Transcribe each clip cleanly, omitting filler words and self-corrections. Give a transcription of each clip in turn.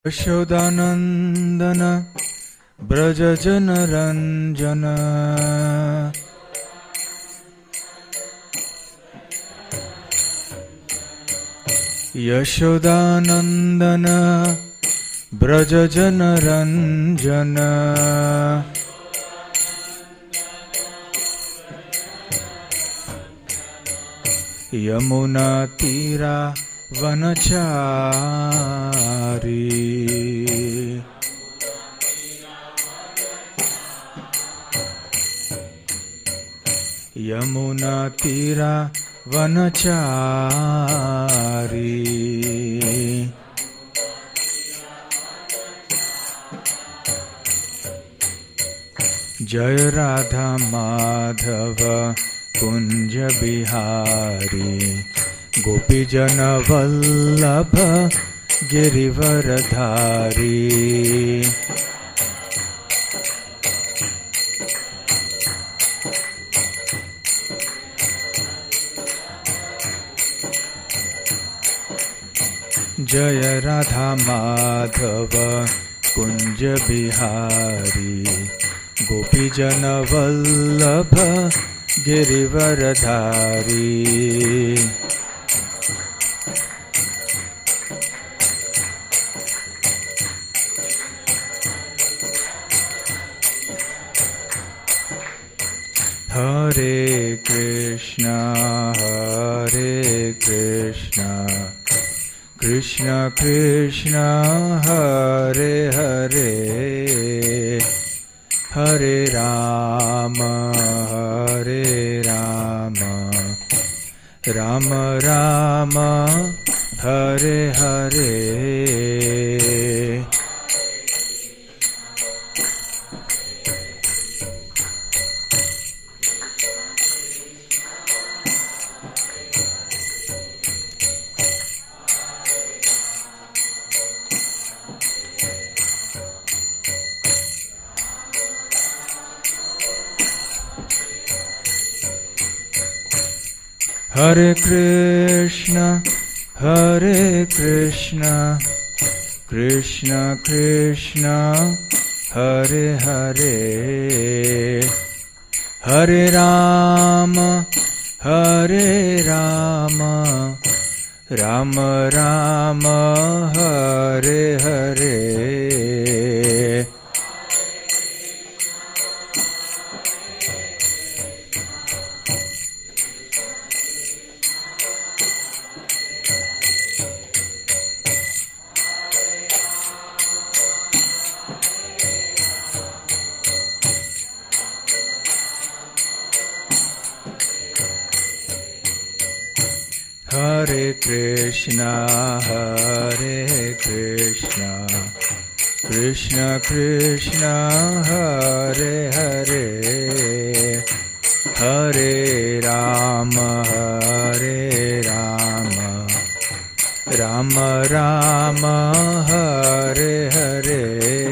यशोदानन्दन व्रजजनरञ्जन यशोदानन्दन व्रजजनरञ्जन यमुनातीरा वनचारी यमुनातीरा वनचारी जय राधा माधव कुंज बिहारी गोपीजन वल्लभ गिरिवरधारी जय राधा माधव कुंज बिहारी गोपीजन वल्लभ गिरिवरधारी हरे कृष्णा कृष्ण कृष्ण हरे हरे हरे राम राम राम हरे हरे हरे कृष्ण कृष्ण कृष्ण हरे हरे हरे राम राम राम हरे हरे हरे कृष्णा कृष्ण कृष्ण हरे हरे हरे राम राम राम हरे हरे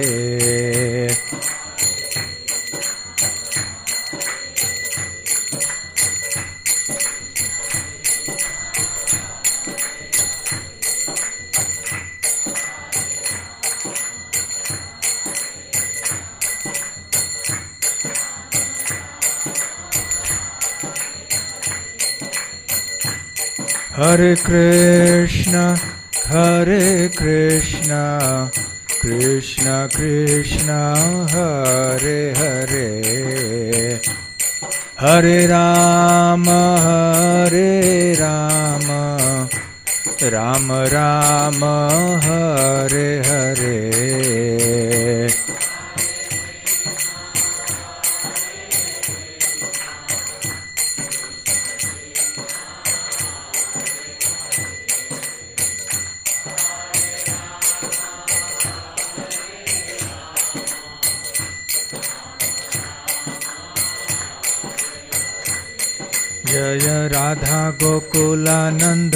हरे कृष्ण कृष्ण कृष्ण हरे हरे हरे राम राम राम हरे हरे जय राधा गोकुलानंद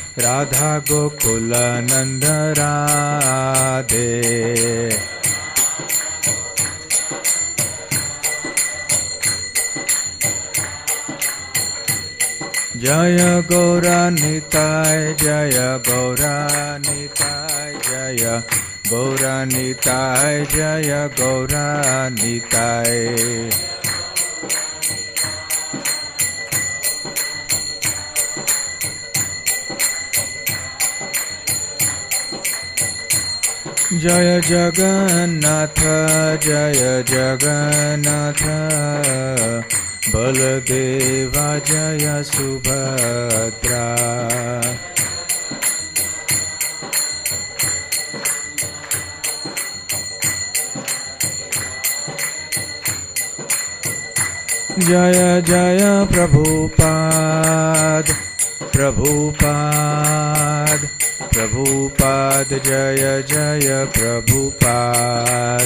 राधे जय गौरा निताय जय गौरानिताय जय गौरानिताय। जय जगन्नाथ जय जगन्नाथ बलदेवा जय सुभद्रा। जय जय प्रभुपाद प्रभुपाद प्रभुपाद जय जय प्रभुपाद।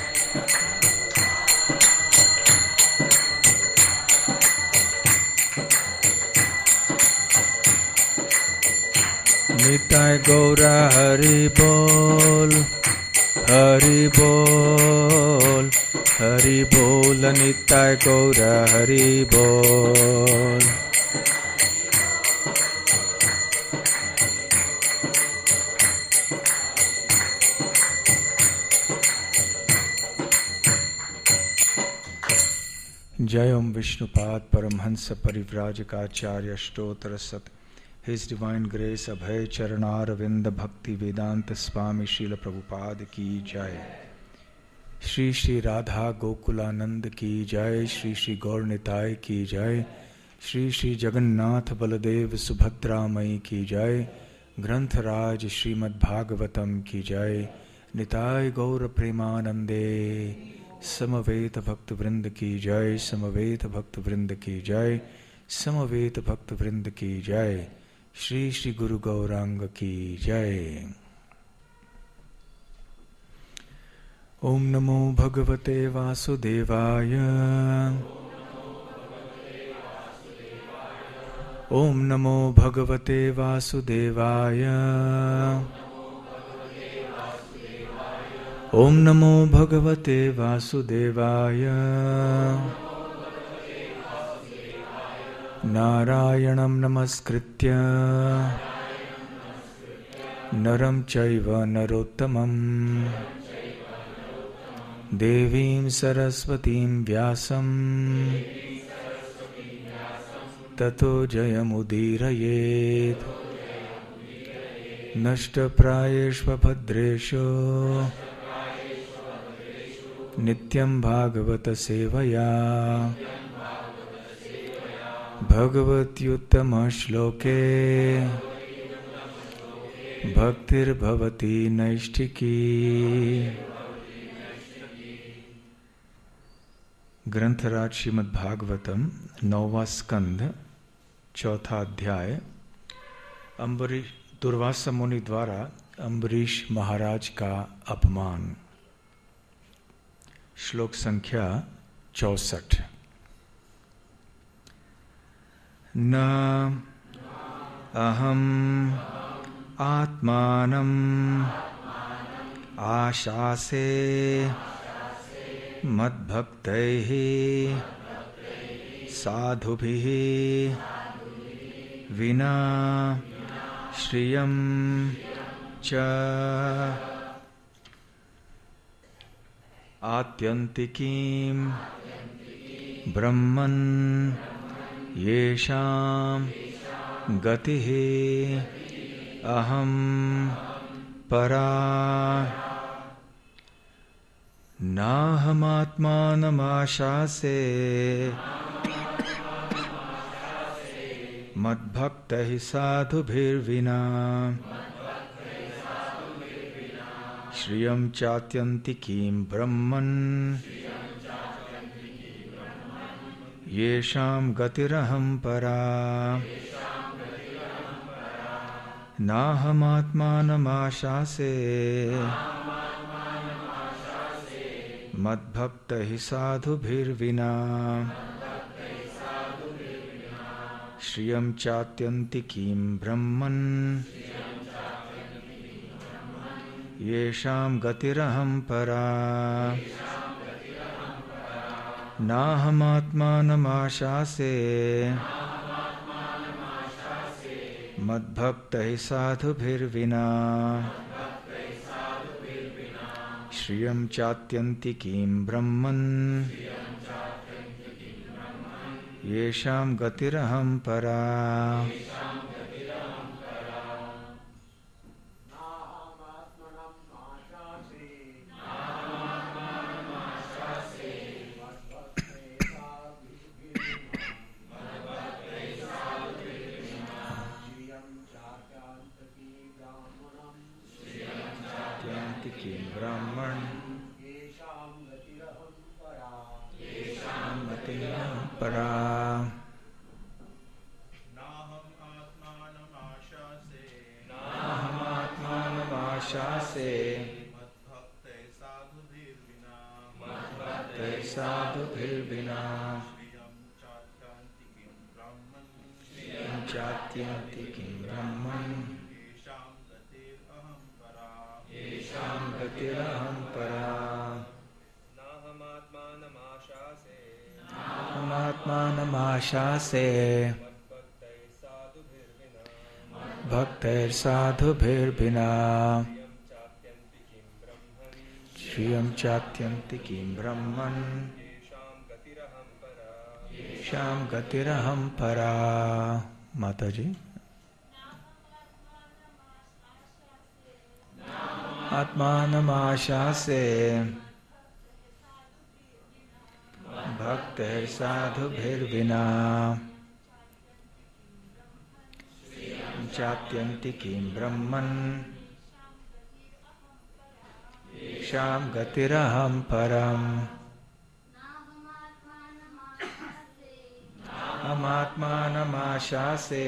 निताय गौरा हरि बोल हरि बोल हरि बोल निताय गौरा हरि बोल। जय ओम विष्णुपाद परमहंस परिव्राजकाचार्य स्तोत्र सत His Divine Grace अभय चरणारविंद भक्ति वेदांत स्वामी श्रील प्रभुपाद की जय। श्री श्री राधा गोकुलानंद की जय। श्री श्री गौरनिताय की जय। श्री श्री जगन्नाथ बलदेव सुभद्रा मई की जय। ग्रंथराज श्रीमद्भागवतम की जय। निताय गौर प्रेमानंदे समवेत भक्त वृंद की जय। समवेत भक्त वृंद की जय। समवेत भक्त वृंद की जय। श्री श्री गुरु गौरांग की जय। ओम नमो भगवते वासुदेवाय। ओम नमो भगवते वासुदेवाय। ओम नमो भगवते वासुदेवाय। नारायणं नमस्कृत्य नरं चैव नरोत्तमं देवीं सरस्वतीं व्यासं ततो जयमुदीरयेत्। नष्टप्रायेष्वभद्रेषु नित्यं भागवत सेवया भगवत्युत्तम श्लोके भक्तिर्भवति नैष्ठिकी। ग्रंथराज श्रीमद्भागवतम 9वां स्कंध 4था अध्याय। दुर्वासा मुनि द्वारा अम्बरीश महाराज का अपमान। श्लोक संख्या 64। न अहम आत्मानं आशासे मद्भक्तैः साधुभिः विना श्रियं च आत्यन्तिकीं ब्रह्मन् येषां गतिः अहं परा। नाहमात्मानमाशासे मद्भक्तैः साधुभिर्विना श्रियं चात्यन्तिकीं ब्रह्मन् येषां गतिरहं परा। नाहमात्मानमाशासे मद्भक्तैः साधुभिर्विना श्रियं चात्यन्तिकीं ब्रह्मन् येषां गतिरहं परा। नाहमात्मानमाशासे मद्भक्तैः साधुभिर्विना श्रियं चात्यन्तिकीं ब्रह्मन् येषां गतिरहं परा। आत्मानमाशासे भक्तैर्साधुभिर्विना श्रियं चात्यन्ति किं ब्रह्मन् येषां गतिरहं परा। माता जी, आत्मानमाशासे भक्तैर्साधुभिर्विना चात्यन्ति किं ब्रह्मन् येषां गतिरहं परम्। अहमात्मानमाशासे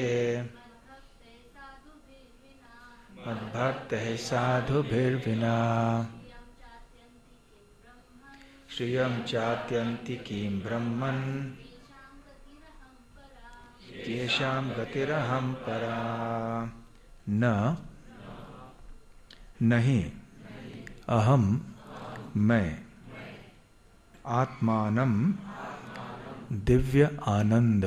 मद्भक्तैः साधुभिर्विना श्रियं चात्यन्ति किं ब्रह्मन् येषां गतिरहं परा। न नहीं अहम मैं आत्मानं दिव्य आनंद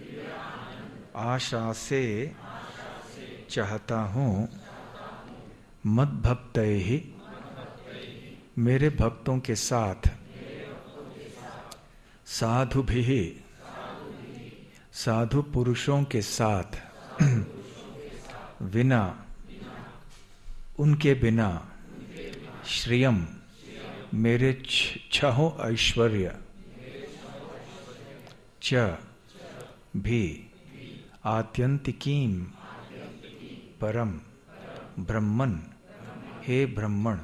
आशा से चाहता हूँ मद्भक्तैः मेरे भक्तों के साथ साधुभिः साधु पुरुषों के साथ विना उनके बिना श्रियम मेरे छहों ऐश्वर्य च भी आत्यंतिकीम परम ब्रह्मन हे ब्रह्मण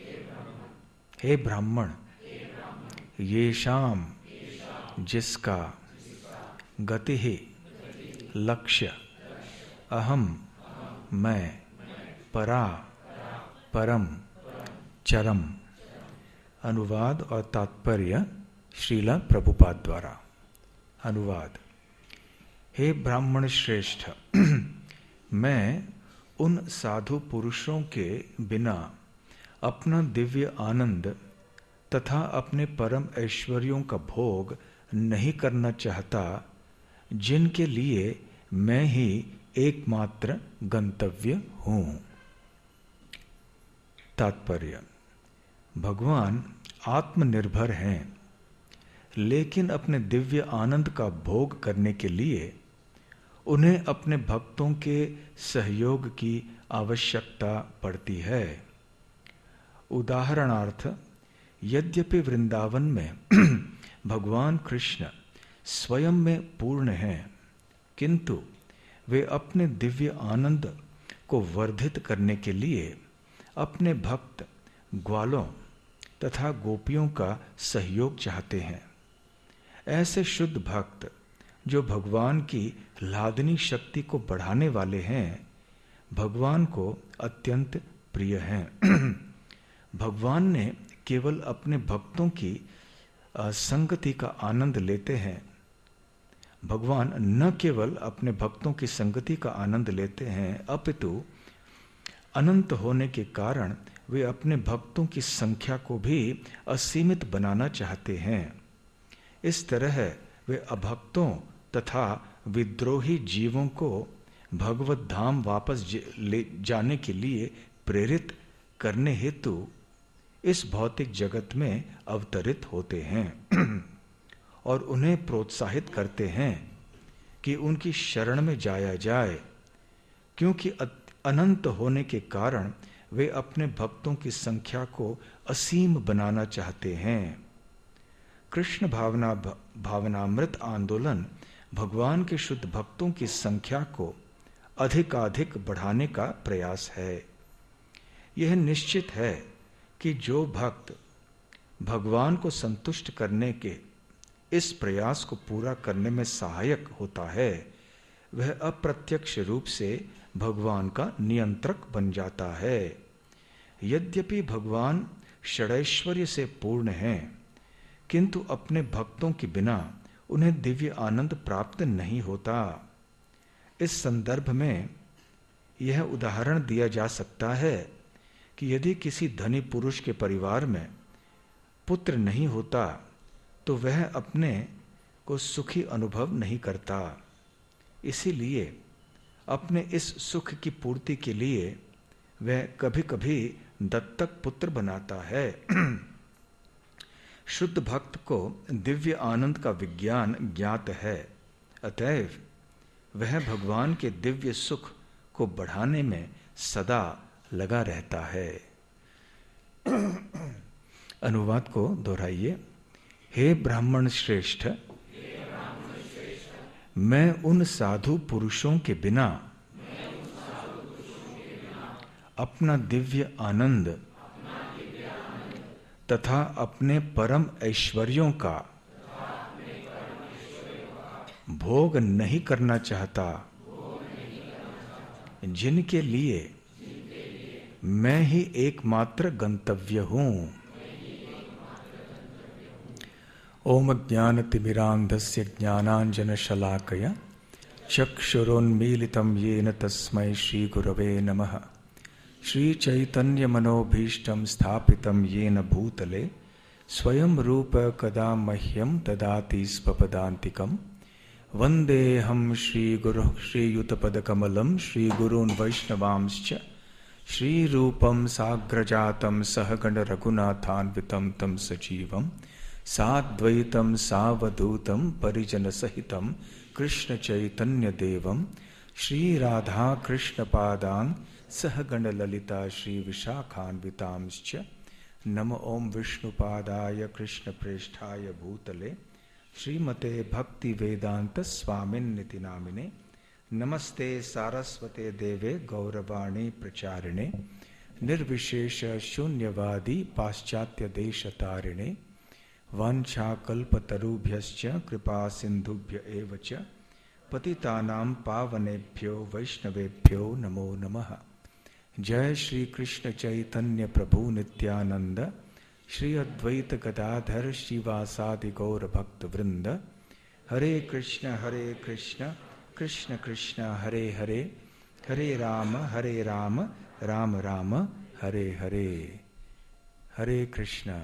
येषाम जिसका गति ही लक्ष्य अहम मैं परा परम चरम। अनुवाद और तात्पर्य श्रीला प्रभुपाद द्वारा। अनुवाद। हे ब्राह्मण श्रेष्ठ, मैं उन साधु पुरुषों के बिना अपना दिव्य आनंद तथा अपने परम ऐश्वर्यों का भोग नहीं करना चाहता, जिनके लिए मैं ही एकमात्र गंतव्य हूँ। तात्पर्य। भगवान आत्मनिर्भर हैं, लेकिन अपने दिव्य आनंद का भोग करने के लिए उन्हें अपने भक्तों के सहयोग की आवश्यकता पड़ती है। उदाहरणार्थ, यद्यपि वृंदावन में भगवान कृष्ण स्वयं में पूर्ण हैं, किंतु वे अपने दिव्य आनंद को वर्धित करने के लिए अपने भक्त ग्वालों तथा गोपियों का सहयोग चाहते हैं। ऐसे शुद्ध भक्त जो भगवान की लादनी शक्ति को बढ़ाने वाले हैं, भगवान को अत्यंत प्रिय हैं। भगवान ने केवल अपने भक्तों की संगति का आनंद लेते हैं। भगवान न केवल अपने भक्तों की संगति का आनंद लेते हैं, अपितु अनंत होने के कारण वे अपने भक्तों की संख्या को भी असीमित बनाना चाहते हैं। इस तरह वे अभक्तों तथा विद्रोही जीवों को भगवत धाम वापस ले जाने के लिए प्रेरित करने हेतु इस भौतिक जगत में अवतरित होते हैं और उन्हें प्रोत्साहित करते हैं कि उनकी शरण में जाया जाए, क्योंकि अनंत होने के कारण वे अपने भक्तों की संख्या को असीम बनाना चाहते हैं। कृष्ण भावनामृत आंदोलन भगवान के शुद्ध भक्तों की संख्या को अधिकाधिक बढ़ाने का प्रयास है। यह निश्चित है कि जो भक्त भगवान को संतुष्ट करने के इस प्रयास को पूरा करने में सहायक होता है, वह अप्रत्यक्ष रूप से भगवान का नियंत्रक बन जाता है। यद्यपि भगवान षडैश्वर्य से पूर्ण हैं, किंतु अपने भक्तों के बिना उन्हें दिव्य आनंद प्राप्त नहीं होता। इस संदर्भ में यह उदाहरण दिया जा सकता है कि यदि किसी धनी पुरुष के परिवार में पुत्र नहीं होता तो वह अपने को सुखी अनुभव नहीं करता। इसीलिए अपने इस सुख की पूर्ति के लिए वह कभी कभी दत्तक पुत्र बनाता है। शुद्ध भक्त को दिव्य आनंद का विज्ञान ज्ञात है, अतएव वह भगवान के दिव्य सुख को बढ़ाने में सदा लगा रहता है। अनुवाद को दोहराइए। हे ब्राह्मण श्रेष्ठ, मैं उन साधु पुरुषों के बिना अपना दिव्य आनंद तथा अपने परम ऐश्वर्यों का भोग नहीं करना चाहता, जिनके लिए मैं ही एकमात्र गंतव्य हूँ। ओम ज्ञानतिमिरान्धस्य ज्ञानाञ्जनशलाकया चक्षुरोन्मीलितं येन तस्मै श्रीगुरवे नमः। श्रीचैतन्यमनोभीष्टं स्थापितं येन भूतले स्वयं रूप कदा मह्यं ददाति स्वपदान्तिकम्। वन्देऽहं श्रीगुरुः श्रीयुतपदकमलं श्रीगुरून् वैष्णवांश्च श्रीरूपं साग्रजातं सहगण रघुनाथान्वितं तं सजीवं साद्वैतं सावधूतं परिजनसहितं कृष्ण चैतन्य देवं श्रीराधा कृष्णपादान् सहगण ललिता श्री विशाखान्वितांश्च। नमो ओम विष्णुपादाय कृष्ण प्रेष्ठाय भूतले श्रीमते भक्ति वेदांत स्वामिन्निति नामिने। नमस्ते सारस्वते देवे गौरवाणी प्रचारिणे निर्विशेष शून्यवादी पाश्चात्य देशतारिणे। वाञ्छाकल्पतरुभ्यश्च कृपा सिन्धुभ्य एव च पतितानां पावनेभ्यो वैष्णवेभ्यो नमो नमः। जय श्री कृष्ण चैतन्य प्रभु नित्यानंद श्री अद्वैत गदाधर श्रीवासादि गौर भक्त वृंद। हरे कृष्ण कृष्ण कृष्ण हरे हरे, हरे राम राम राम हरे हरे। हरे कृष्ण।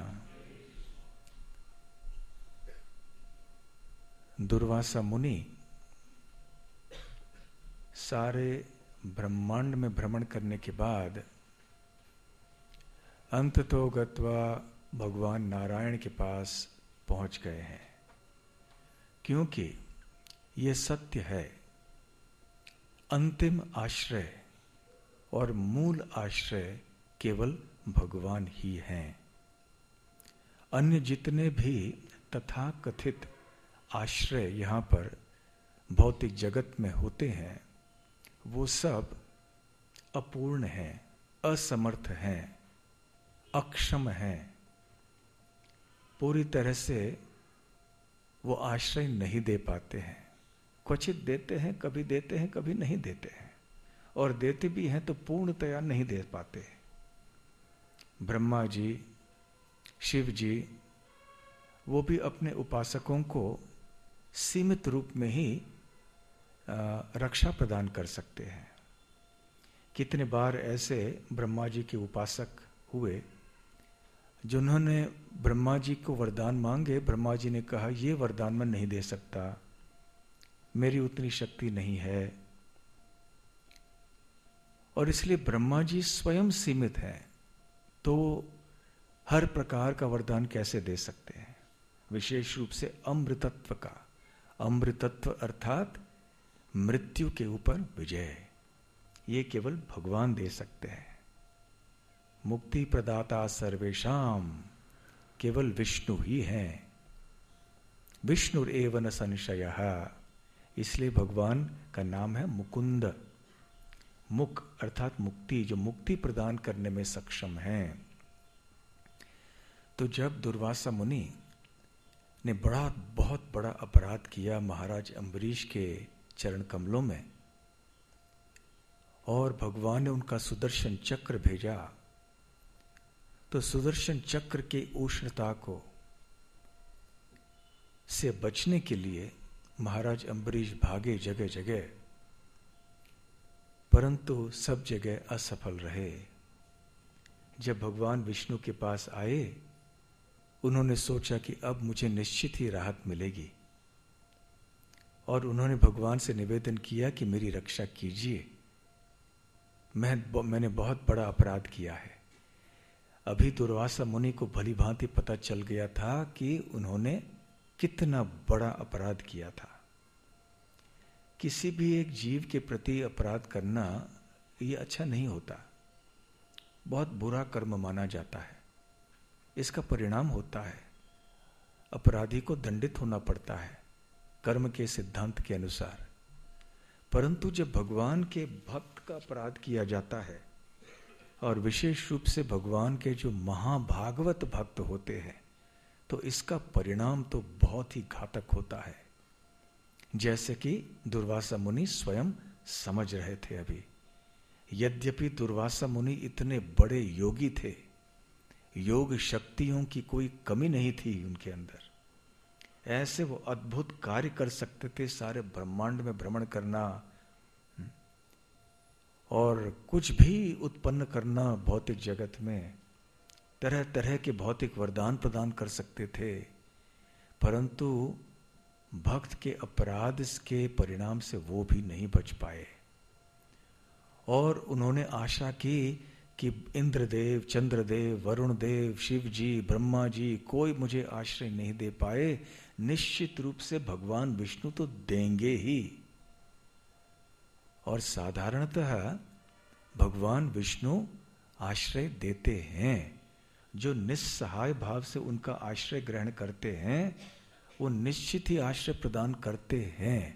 दुर्वासा मुनि सारे ब्रह्मांड में भ्रमण करने के बाद अंततो गत्वा भगवान नारायण के पास पहुंच गए हैं, क्योंकि ये सत्य है, अंतिम आश्रय और मूल आश्रय केवल भगवान ही हैं। अन्य जितने भी तथाकथित आश्रय यहाँ पर भौतिक जगत में होते हैं, वो सब अपूर्ण हैं, असमर्थ हैं, अक्षम हैं। पूरी तरह से वो आश्रय नहीं दे पाते हैं। क्वचित देते हैं, कभी देते हैं, कभी नहीं देते हैं, और देते भी हैं तो पूर्णतया नहीं दे पाते। ब्रह्मा जी, शिव जी, वो भी अपने उपासकों को सीमित रूप में ही रक्षा प्रदान कर सकते हैं। कितने बार ऐसे ब्रह्मा जी के उपासक हुए जिन्होंने ब्रह्मा जी को वरदान मांगे, ब्रह्मा जी ने कहा ये वरदान मैं नहीं दे सकता, मेरी उतनी शक्ति नहीं है। और इसलिए ब्रह्मा जी स्वयं सीमित हैं, तो हर प्रकार का वरदान कैसे दे सकते हैं, विशेष रूप से अमृतत्व का। अमृतत्व अर्थात मृत्यु के ऊपर विजय, ये केवल भगवान दे सकते हैं। मुक्ति प्रदाता सर्वेशाम, केवल विष्णु ही हैं। विष्णुरेव न संशयः, इसलिए भगवान का नाम है मुकुंद। मुक अर्थात मुक्ति, जो मुक्ति प्रदान करने में सक्षम है। तो जब दुर्वासा मुनि ने बहुत बड़ा अपराध किया महाराज अम्बरीश के चरण कमलों में, और भगवान ने उनका सुदर्शन चक्र भेजा, तो सुदर्शन चक्र के उष्णता को से बचने के लिए महाराज अम्बरीश भागे जगह जगह, परंतु सब जगह असफल रहे। जब भगवान विष्णु के पास आए, उन्होंने सोचा कि अब मुझे निश्चित ही राहत मिलेगी, और उन्होंने भगवान से निवेदन किया कि मेरी रक्षा कीजिए, मैंने बहुत बड़ा अपराध किया है। अभी दुर्वासा मुनि को भली भांति पता चल गया था कि उन्होंने कितना बड़ा अपराध किया था। किसी भी एक जीव के प्रति अपराध करना ये अच्छा नहीं होता, बहुत बुरा कर्म माना जाता है। इसका परिणाम होता है अपराधी को दंडित होना पड़ता है कर्म के सिद्धांत के अनुसार। परंतु जब भगवान के भक्त का अपराध किया जाता है, और विशेष रूप से भगवान के जो महाभागवत भक्त होते हैं, तो इसका परिणाम तो बहुत ही घातक होता है, जैसे कि दुर्वासा मुनि स्वयं समझ रहे थे अभी। यद्यपि दुर्वासा मुनि इतने बड़े योगी थे, योग शक्तियों की कोई कमी नहीं थी उनके अंदर, ऐसे वो अद्भुत कार्य कर सकते थे, सारे ब्रह्मांड में भ्रमण करना और कुछ भी उत्पन्न करना भौतिक जगत में, तरह तरह के भौतिक वरदान प्रदान कर सकते थे। परंतु भक्त के अपराध के परिणाम से वो भी नहीं बच पाए, और उन्होंने आशा की कि इंद्रदेव, चंद्रदेव, वरुण देव, शिव जी, ब्रह्मा जी कोई मुझे आश्रय नहीं दे पाए, निश्चित रूप से भगवान विष्णु तो देंगे ही। और साधारणतः भगवान विष्णु आश्रय देते हैं, जो निस्सहाय भाव से उनका आश्रय ग्रहण करते हैं वो निश्चित ही आश्रय प्रदान करते हैं।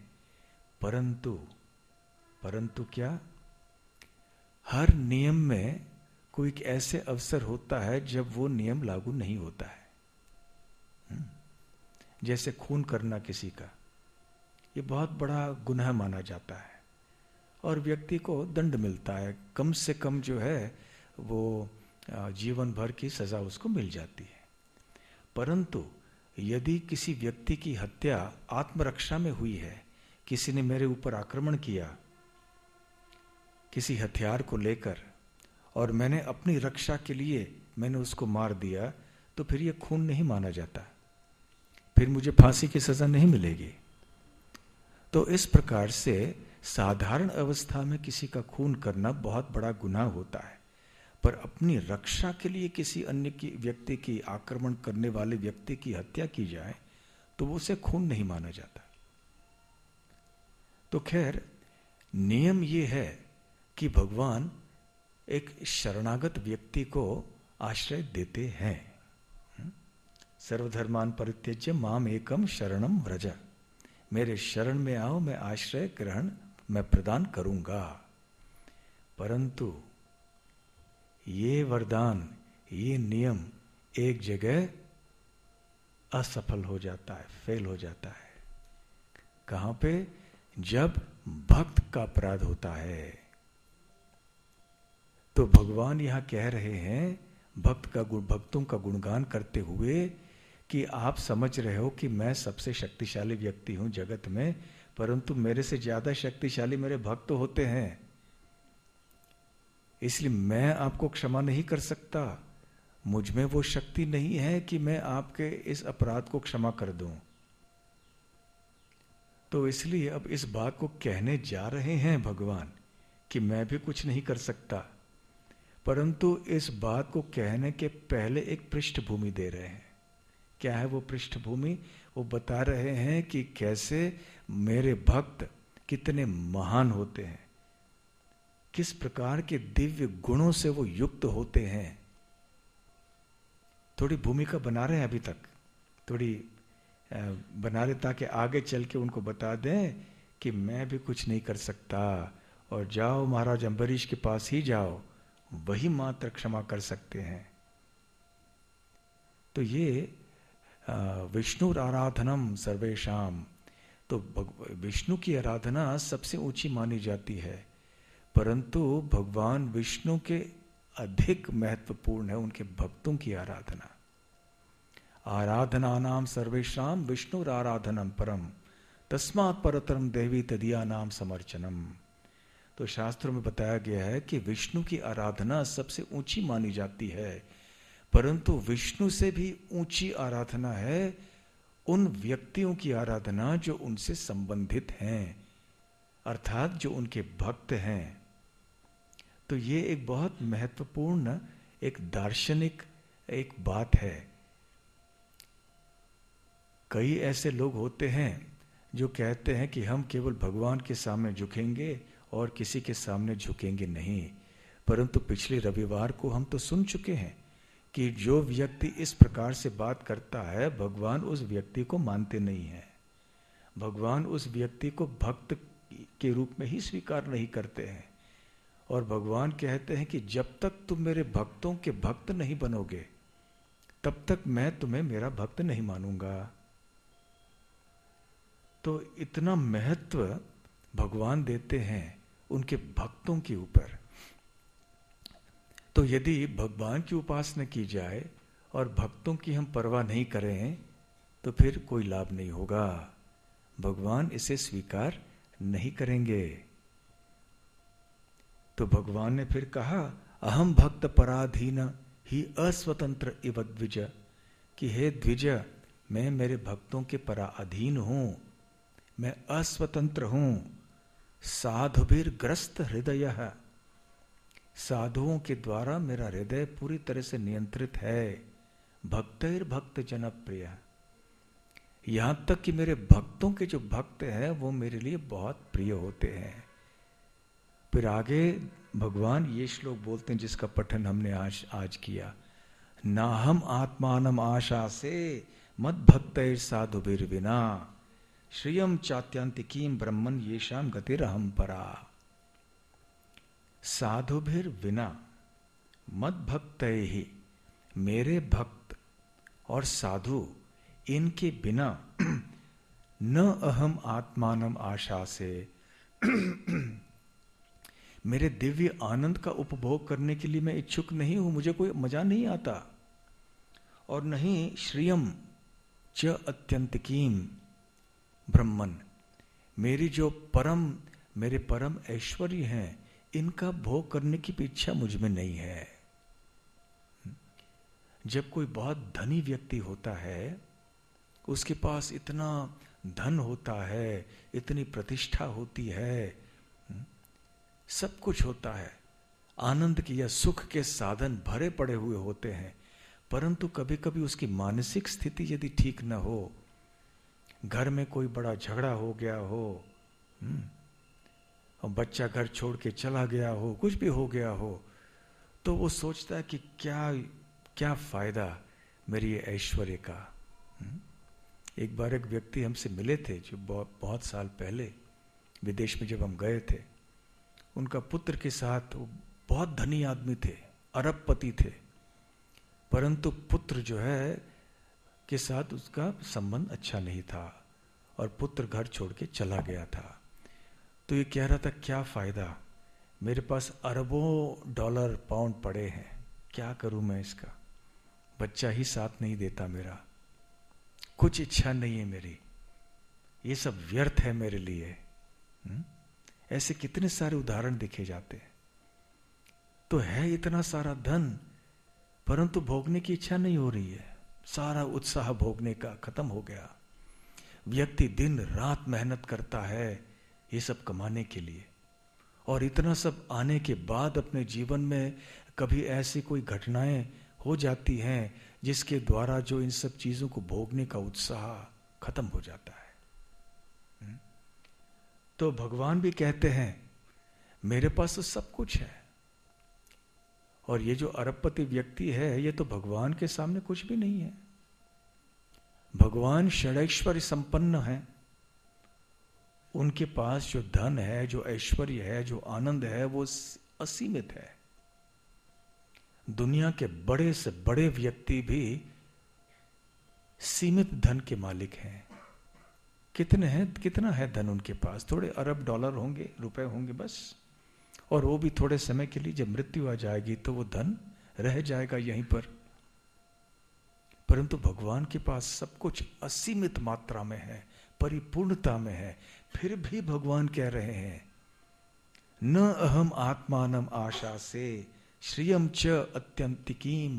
परंतु क्या, हर नियम में कोई एक ऐसे अवसर होता है जब वो नियम लागू नहीं होता है। जैसे खून करना किसी का, ये बहुत बड़ा गुनाह माना जाता है और व्यक्ति को दंड मिलता है, कम से कम जो है वो जीवन भर की सजा उसको मिल जाती है। परंतु यदि किसी व्यक्ति की हत्या आत्मरक्षा में हुई है, किसी ने मेरे ऊपर आक्रमण किया किसी हथियार को लेकर, और मैंने अपनी रक्षा के लिए मैंने उसको मार दिया, तो फिर ये खून नहीं माना जाता, फिर मुझे फांसी की सजा नहीं मिलेगी। तो इस प्रकार से साधारण अवस्था में किसी का खून करना बहुत बड़ा गुनाह होता है, पर अपनी रक्षा के लिए किसी अन्य की व्यक्ति की, आक्रमण करने वाले व्यक्ति की हत्या की जाए तो उसे खून नहीं माना जाता। तो खैर, नियम ये है कि भगवान एक शरणागत व्यक्ति को आश्रय देते हैं। सर्वधर्मान परित्यज्य माम एकम शरणम व्रज, मेरे शरण में आओ, मैं आश्रय ग्रहण मैं प्रदान करूंगा। परंतु ये वरदान, ये नियम एक जगह असफल हो जाता है, फेल हो जाता है। कहां पे? जब भक्त का अपराध होता है। तो भगवान यहां कह रहे हैं भक्तों का गुणगान करते हुए कि आप समझ रहे हो कि मैं सबसे शक्तिशाली व्यक्ति हूं जगत में, परंतु मेरे से ज्यादा शक्तिशाली मेरे भक्त होते हैं, इसलिए मैं आपको क्षमा नहीं कर सकता। मुझ में वो शक्ति नहीं है कि मैं आपके इस अपराध को क्षमा कर दूं। तो इसलिए अब इस बात को कहने जा रहे हैं भगवान कि मैं भी कुछ नहीं कर सकता, परंतु इस बात को कहने के पहले एक पृष्ठभूमि दे रहे हैं। क्या है वो पृष्ठभूमि? वो बता रहे हैं कि कैसे मेरे भक्त कितने महान होते हैं, किस प्रकार के दिव्य गुणों से वो युक्त होते हैं। थोड़ी भूमिका बना रहे हैं, अभी तक थोड़ी बना रहे ताकि आगे चल के उनको बता दें कि मैं भी कुछ नहीं कर सकता, और जाओ महाराज अम्बरीश के पास ही जाओ, वही मात्र क्षमा कर सकते हैं। तो ये विष्णु आराधनम सर्वेशाम, तो विष्णु की आराधना सबसे ऊंची मानी जाती है, परंतु भगवान विष्णु के अधिक महत्वपूर्ण है उनके भक्तों की आराधना। आराधना नाम सर्वेशाम विष्णु आराधनम परम तस्मात् परतरम देवी तदिया नाम समर्चनम। तो शास्त्रों में बताया गया है कि विष्णु की आराधना सबसे ऊंची मानी जाती है, परंतु विष्णु से भी ऊंची आराधना है उन व्यक्तियों की आराधना जो उनसे संबंधित हैं, अर्थात जो उनके भक्त हैं। तो ये एक बहुत महत्वपूर्ण एक दार्शनिक एक बात है। कई ऐसे लोग होते हैं जो कहते हैं कि हम केवल भगवान के सामने झुकेंगे और किसी के सामने झुकेंगे नहीं, परंतु पिछले रविवार को हम तो सुन चुके हैं कि जो व्यक्ति इस प्रकार से बात करता है, भगवान उस व्यक्ति को मानते नहीं हैं। भगवान उस व्यक्ति को भक्त के रूप में ही स्वीकार नहीं करते हैं, और भगवान कहते हैं कि जब तक तुम मेरे भक्तों के भक्त नहीं बनोगे तब तक मैं तुम्हें मेरा भक्त नहीं मानूंगा। तो इतना महत्व भगवान देते हैं उनके भक्तों के ऊपर। तो यदि भगवान की उपासना की जाए और भक्तों की हम परवाह नहीं करें तो फिर कोई लाभ नहीं होगा, भगवान इसे स्वीकार नहीं करेंगे। तो भगवान ने फिर कहा अहम भक्त पराधीन ही अस्वतंत्र इव द्विज, कि हे द्विज मैं मेरे भक्तों के पराधीन हूं, मैं अस्वतंत्र हूं। साधुभिर्ग्रस्त हृदय, साधुओं के द्वारा मेरा हृदय पूरी तरह से नियंत्रित है। भक्तैर भक्त जनप्रिय, यहां तक कि मेरे भक्तों के जो भक्त हैं वो मेरे लिए बहुत प्रिय होते हैं। फिर आगे भगवान ये श्लोक बोलते हैं जिसका पठन हमने आज किया। ना हम आत्मानम आशा से मद भक्तैर साधुभिर विना श्रियम चात्यंतिकीम ब्रह्मन येषाम गतिरहम परा। साधुभिर विना मद भक्तै ही, मेरे भक्त और साधु इनके बिना न अहम आत्मानम आशा से, मेरे दिव्य आनंद का उपभोग करने के लिए मैं इच्छुक नहीं हूं, मुझे कोई मजा नहीं आता। और नहीं श्रियम च अत्यंतिकीम ब्रह्मन, मेरी जो मेरे परम ऐश्वर्य हैं इनका भोग करने की भी इच्छा मुझ में नहीं है। जब कोई बहुत धनी व्यक्ति होता है, उसके पास इतना धन होता है, इतनी प्रतिष्ठा होती है, सब कुछ होता है, आनंद की या सुख के साधन भरे पड़े हुए होते हैं, परंतु कभी कभी उसकी मानसिक स्थिति यदि ठीक न हो, घर में कोई बड़ा झगड़ा हो गया हो, और बच्चा घर छोड़ के चला गया हो, कुछ भी हो गया हो, तो वो सोचता है कि क्या फायदा मेरी ये ऐश्वर्य का। एक बार एक व्यक्ति हमसे मिले थे जो बहुत साल पहले विदेश में जब हम गए थे, उनका पुत्र के साथ, वो बहुत धनी आदमी थे, अरबपति थे, परंतु पुत्र जो है के साथ उसका संबंध अच्छा नहीं था और पुत्र घर छोड़ के चला गया था। तो ये कह रहा था क्या फायदा, मेरे पास अरबों डॉलर पाउंड पड़े हैं, क्या करूं मैं इसका, बच्चा ही साथ नहीं देता मेरा, कुछ इच्छा नहीं है मेरी, ये सब व्यर्थ है मेरे लिए। ऐसे कितने सारे उदाहरण देखे जाते हैं। तो है इतना सारा धन, परंतु भोगने की इच्छा नहीं हो रही है, सारा उत्साह भोगने का खत्म हो गया। व्यक्ति दिन रात मेहनत करता है ये सब कमाने के लिए, और इतना सब आने के बाद अपने जीवन में कभी ऐसी कोई घटनाएं हो जाती हैं जिसके द्वारा जो इन सब चीजों को भोगने का उत्साह खत्म हो जाता है। तो भगवान भी कहते हैं मेरे पास तो सब कुछ है, और ये जो अरबपति व्यक्ति है ये तो भगवान के सामने कुछ भी नहीं है। भगवान षडैश्वर्य संपन्न है, उनके पास जो धन है, जो ऐश्वर्य है, जो आनंद है, वो असीमित है। दुनिया के बड़े से बड़े व्यक्ति भी सीमित धन के मालिक हैं। कितने हैं, कितना है धन उनके पास? थोड़े अरब डॉलर होंगे, रुपए होंगे बस, और वो भी थोड़े समय के लिए। जब मृत्यु आ जाएगी तो वो धन रह जाएगा यहीं पर। परंतु भगवान के पास सब कुछ असीमित मात्रा में है, परिपूर्णता में है। फिर भी भगवान कह रहे हैं न अहम आत्मानम आशा से श्रियम च अत्यंतिकीम,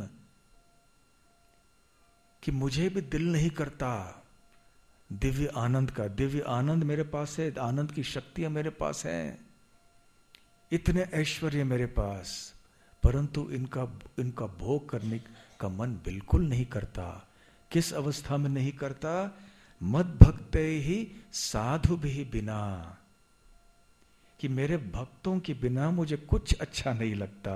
कि मुझे भी दिल नहीं करता दिव्य आनंद का। दिव्य आनंद मेरे पास है, आनंद की शक्तियां मेरे पास है, इतने ऐश्वर्य मेरे पास, परंतु इनका भोग करने का मन बिल्कुल नहीं करता। किस अवस्था में नहीं करता? मद भक्ते ही साधु भी बिना, कि मेरे भक्तों के बिना मुझे कुछ अच्छा नहीं लगता।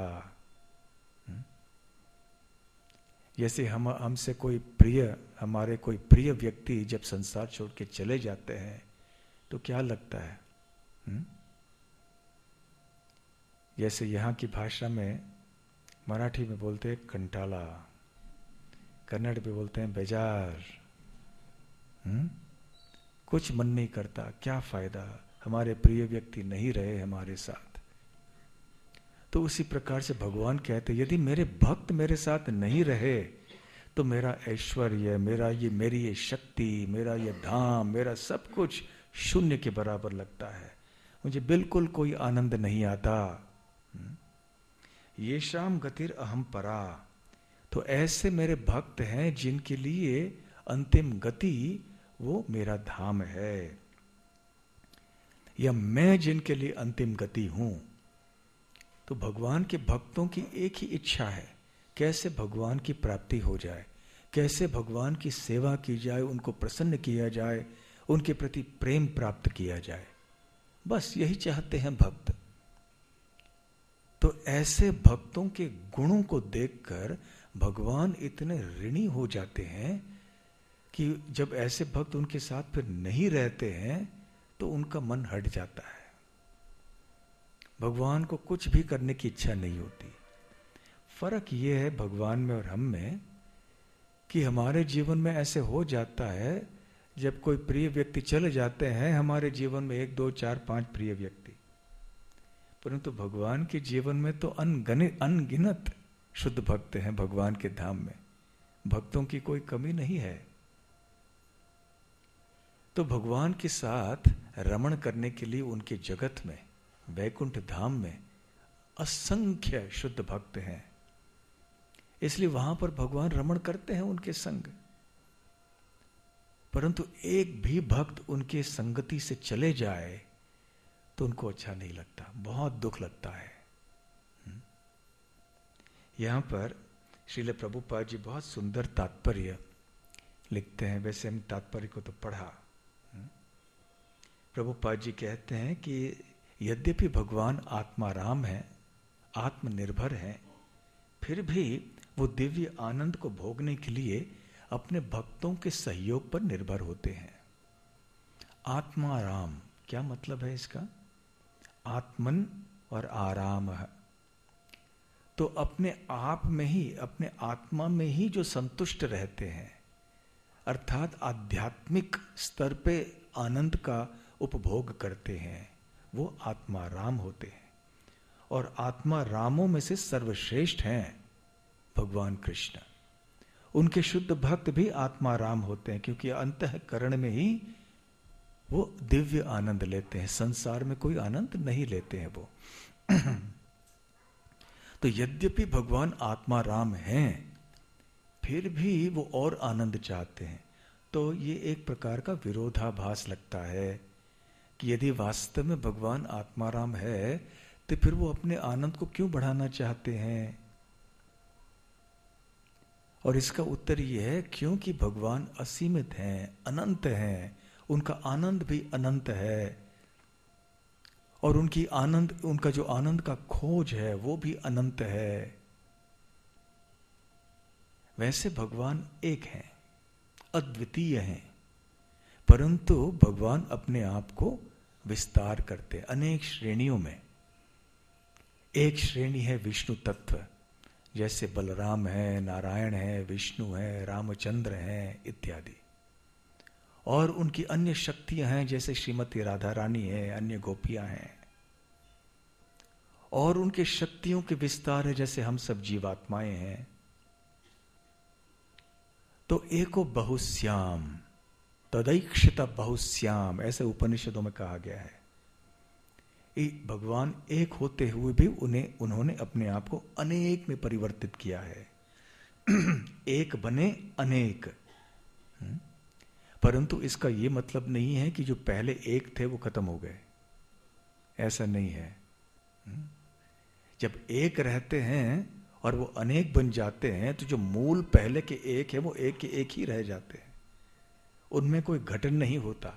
जैसे हमसे कोई हमारे कोई प्रिय व्यक्ति जब संसार छोड़ के चले जाते हैं तो क्या लगता है? जैसे यहाँ की भाषा में, मराठी में बोलते हैं कंटाला, कन्नड़ में बोलते हैं बेजार। कुछ मन नहीं करता, क्या फायदा, हमारे प्रिय व्यक्ति नहीं रहे हमारे साथ। तो उसी प्रकार से भगवान कहते यदि मेरे भक्त मेरे साथ नहीं रहे तो मेरा ऐश्वर्य, मेरी ये शक्ति, मेरा ये धाम, मेरा सब कुछ शून्य के बराबर लगता है। मुझे बिल्कुल कोई आनंद नहीं आता। ये शाम गतिर अहम परा, तो ऐसे मेरे भक्त हैं जिनके लिए अंतिम गति वो मेरा धाम है, या मैं जिनके लिए अंतिम गति हूं। तो भगवान के भक्तों की एक ही इच्छा है, कैसे भगवान की प्राप्ति हो जाए, कैसे भगवान की सेवा की जाए, उनको प्रसन्न किया जाए, उनके प्रति प्रेम प्राप्त किया जाए, बस यही चाहते हैं भक्त। तो ऐसे भक्तों के गुणों को देखकर भगवान इतने ऋणी हो जाते हैं कि जब ऐसे भक्त उनके साथ फिर नहीं रहते हैं तो उनका मन हट जाता है। भगवान को कुछ भी करने की इच्छा नहीं होती। फर्क ये है भगवान में और हम में कि हमारे जीवन में ऐसे हो जाता है, जब कोई प्रिय व्यक्ति चले जाते हैं, हमारे जीवन में 1, 2, 4, 5 प्रिय व्यक्ति, परंतु भगवान के जीवन में तो अनगिनत शुद्ध भक्त हैं। भगवान के धाम में भक्तों की कोई कमी नहीं है। तो भगवान के साथ रमण करने के लिए उनके जगत में, वैकुंठ धाम में असंख्य शुद्ध भक्त हैं, इसलिए वहां पर भगवान रमण करते हैं उनके संग। परंतु एक भी भक्त उनके संगति से चले जाए तो उनको अच्छा नहीं लगता, बहुत दुख लगता है। यहां पर श्रील प्रभुपाद जी बहुत सुंदर तात्पर्य लिखते हैं। वैसे हम तात्पर्य को तो पढ़ा। प्रभुपाद जी कहते हैं कि यद्यपि भगवान आत्माराम है, आत्मनिर्भर है, फिर भी वो दिव्य आनंद को भोगने के लिए अपने भक्तों के सहयोग पर निर्भर होते हैं। आत्माराम क्या मतलब है इसका? आत्मन और आराम है, तो अपने आप में ही, अपने आत्मा में ही जो संतुष्ट रहते हैं, अर्थात आध्यात्मिक स्तर पे आनंद का उपभोग करते हैं, वो आत्माराम होते हैं। और आत्मा रामों में से सर्वश्रेष्ठ हैं भगवान कृष्ण। उनके शुद्ध भक्त भी आत्माराम होते हैं, क्योंकि अंतःकरण में ही वो दिव्य आनंद लेते हैं, संसार में कोई आनंद नहीं लेते हैं वो। तो यद्यपि भगवान आत्माराम हैं, फिर भी वो और आनंद चाहते हैं। तो ये एक प्रकार का विरोधाभास लगता है कि यदि वास्तव में भगवान आत्माराम है तो फिर वो अपने आनंद को क्यों बढ़ाना चाहते हैं? और इसका उत्तर यह है क्योंकि भगवान असीमित हैं, अनंत हैं, उनका आनंद भी अनंत है, और उनका जो आनंद का खोज है वो भी अनंत है। वैसे भगवान एक हैं, अद्वितीय हैं, परंतु भगवान अपने आप को विस्तार करते अनेक श्रेणियों में। एक श्रेणी है विष्णु तत्व, जैसे बलराम है, नारायण है, विष्णु है, रामचंद्र हैं इत्यादि। और उनकी अन्य शक्तियां हैं, जैसे श्रीमती राधा रानी है, अन्य गोपियां हैं। और उनके शक्तियों के विस्तार है, जैसे हम सब जीवात्माएं हैं। तो एको बहुश्याम तदैक्षित बहुश्याम, ऐसे उपनिषदों में कहा गया है। भगवान एक होते हुए भी उन्होंने अपने आप को अनेक में परिवर्तित किया है। एक बने अनेक, परंतु इसका यह मतलब नहीं है कि जो पहले एक थे वो खत्म हो गए, ऐसा नहीं है। जब एक रहते हैं और वो अनेक बन जाते हैं, तो जो मूल पहले के एक है वो एक के एक ही रह जाते हैं, उनमें कोई घटन नहीं होता।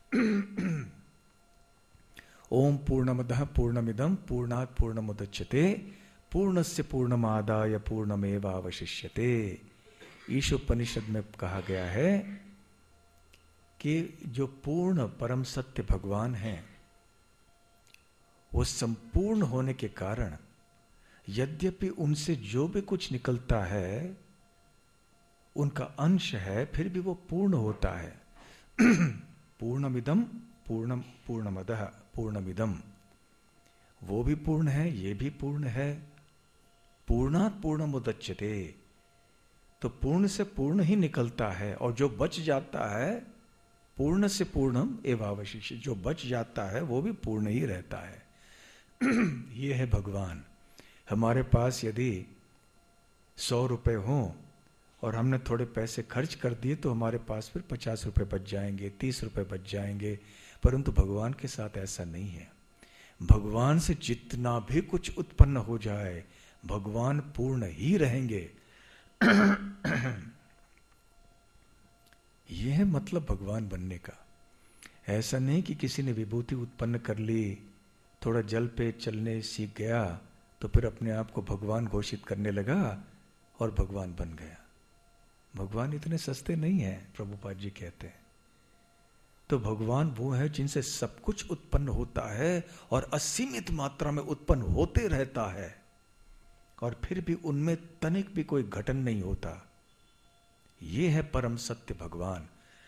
ओम पूर्णमदः पूर्णमिदं पूर्णात् पूर्णमुदच्यते पूर्णस्य पूर्णमादाय पूर्णमेवावशिष्यते। ईशोपनिषद में कहा गया है कि जो पूर्ण परम सत्य भगवान हैं, वो संपूर्ण होने के कारण यद्यपि उनसे जो भी कुछ निकलता है उनका अंश है, फिर भी वो पूर्ण होता है। पूर्णमिदं पूर्णमदः पूर्णमिदं, वो भी पूर्ण है, ये भी पूर्ण है। पूर्णात् पूर्णमुदच्यते, तो पूर्ण से पूर्ण ही निकलता है, और जो बच जाता है पूर्ण से पूर्णम एवावशिष्य, जो बच जाता है वो भी पूर्ण ही रहता है। ये है भगवान। हमारे पास यदि 100 रुपए हों और हमने थोड़े पैसे खर्च कर दिए, तो हमारे पास फिर 50 रुपए बच जाएंगे, 30 रुपए बच जाएंगे। परंतु भगवान के साथ ऐसा नहीं है। भगवान से जितना भी कुछ उत्पन्न हो जाए, भगवान पूर्ण ही रहेंगे। यह है मतलब भगवान बनने का। ऐसा नहीं कि किसी ने विभूति उत्पन्न कर ली, थोड़ा जल पे चलने सीख गया, तो फिर अपने आप को भगवान घोषित करने लगा और भगवान बन गया। भगवान इतने सस्ते नहीं है, प्रभुपाद जी कहते हैं। तो भगवान वो है जिनसे सब कुछ उत्पन्न होता है और असीमित मात्रा में उत्पन्न होते रहता है, और फिर भी उनमें तनिक भी कोई घटन नहीं होता। ये है परम सत्य भगवान।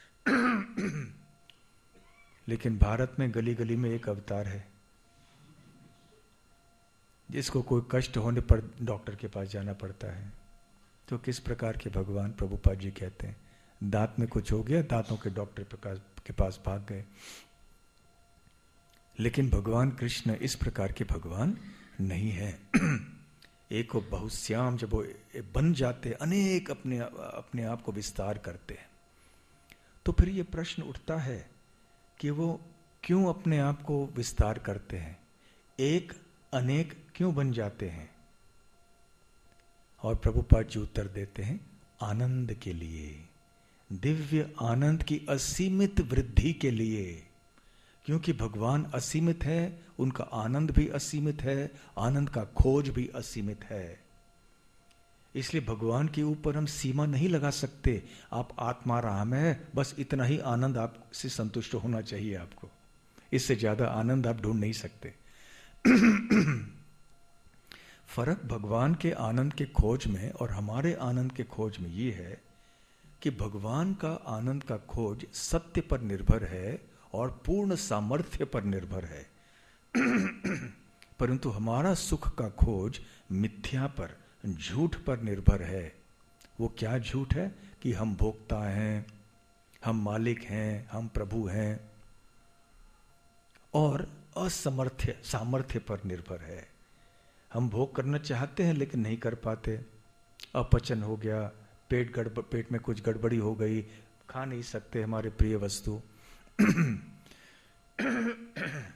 लेकिन भारत में गली गली में एक अवतार है, जिसको कोई कष्ट होने पर डॉक्टर के पास जाना पड़ता है। तो किस प्रकार के भगवान? प्रभुपाद जी कहते हैं, दांत में कुछ हो गया, दांतों के डॉक्टर के पास भाग गए। लेकिन भगवान कृष्ण इस प्रकार के भगवान नहीं है। एको बहुश्याम, जब वो बन जाते, अनेक अपने आप को विस्तार करते हैं, तो फिर ये प्रश्न उठता है कि वो क्यों अपने आप को विस्तार करते हैं, एक अनेक क्यों बन जाते हैं? और प्रभुपाद जी उत्तर देते हैं, आनंद के लिए, दिव्य आनंद की असीमित वृद्धि के लिए। क्योंकि भगवान असीमित है, उनका आनंद भी असीमित है, आनंद का खोज भी असीमित है। इसलिए भगवान के ऊपर हम सीमा नहीं लगा सकते। आप आत्मा राम है, बस इतना ही आनंद आपसे संतुष्ट होना चाहिए आपको, इससे ज्यादा आनंद आप ढूंढ नहीं सकते। फर्क भगवान के आनंद के खोज में और हमारे आनंद के खोज में ये है कि भगवान का आनंद का खोज सत्य पर निर्भर है और पूर्ण सामर्थ्य पर निर्भर है। परंतु हमारा सुख का खोज मिथ्या पर, झूठ पर निर्भर है। वो क्या झूठ है? कि हम भोक्ता हैं, हम मालिक हैं, हम प्रभु हैं, और सामर्थ्य पर निर्भर है। हम भोग करना चाहते हैं लेकिन नहीं कर पाते, अपचन हो गया, पेट में कुछ गड़बड़ी हो गई, खा नहीं सकते हमारे प्रिय वस्तु।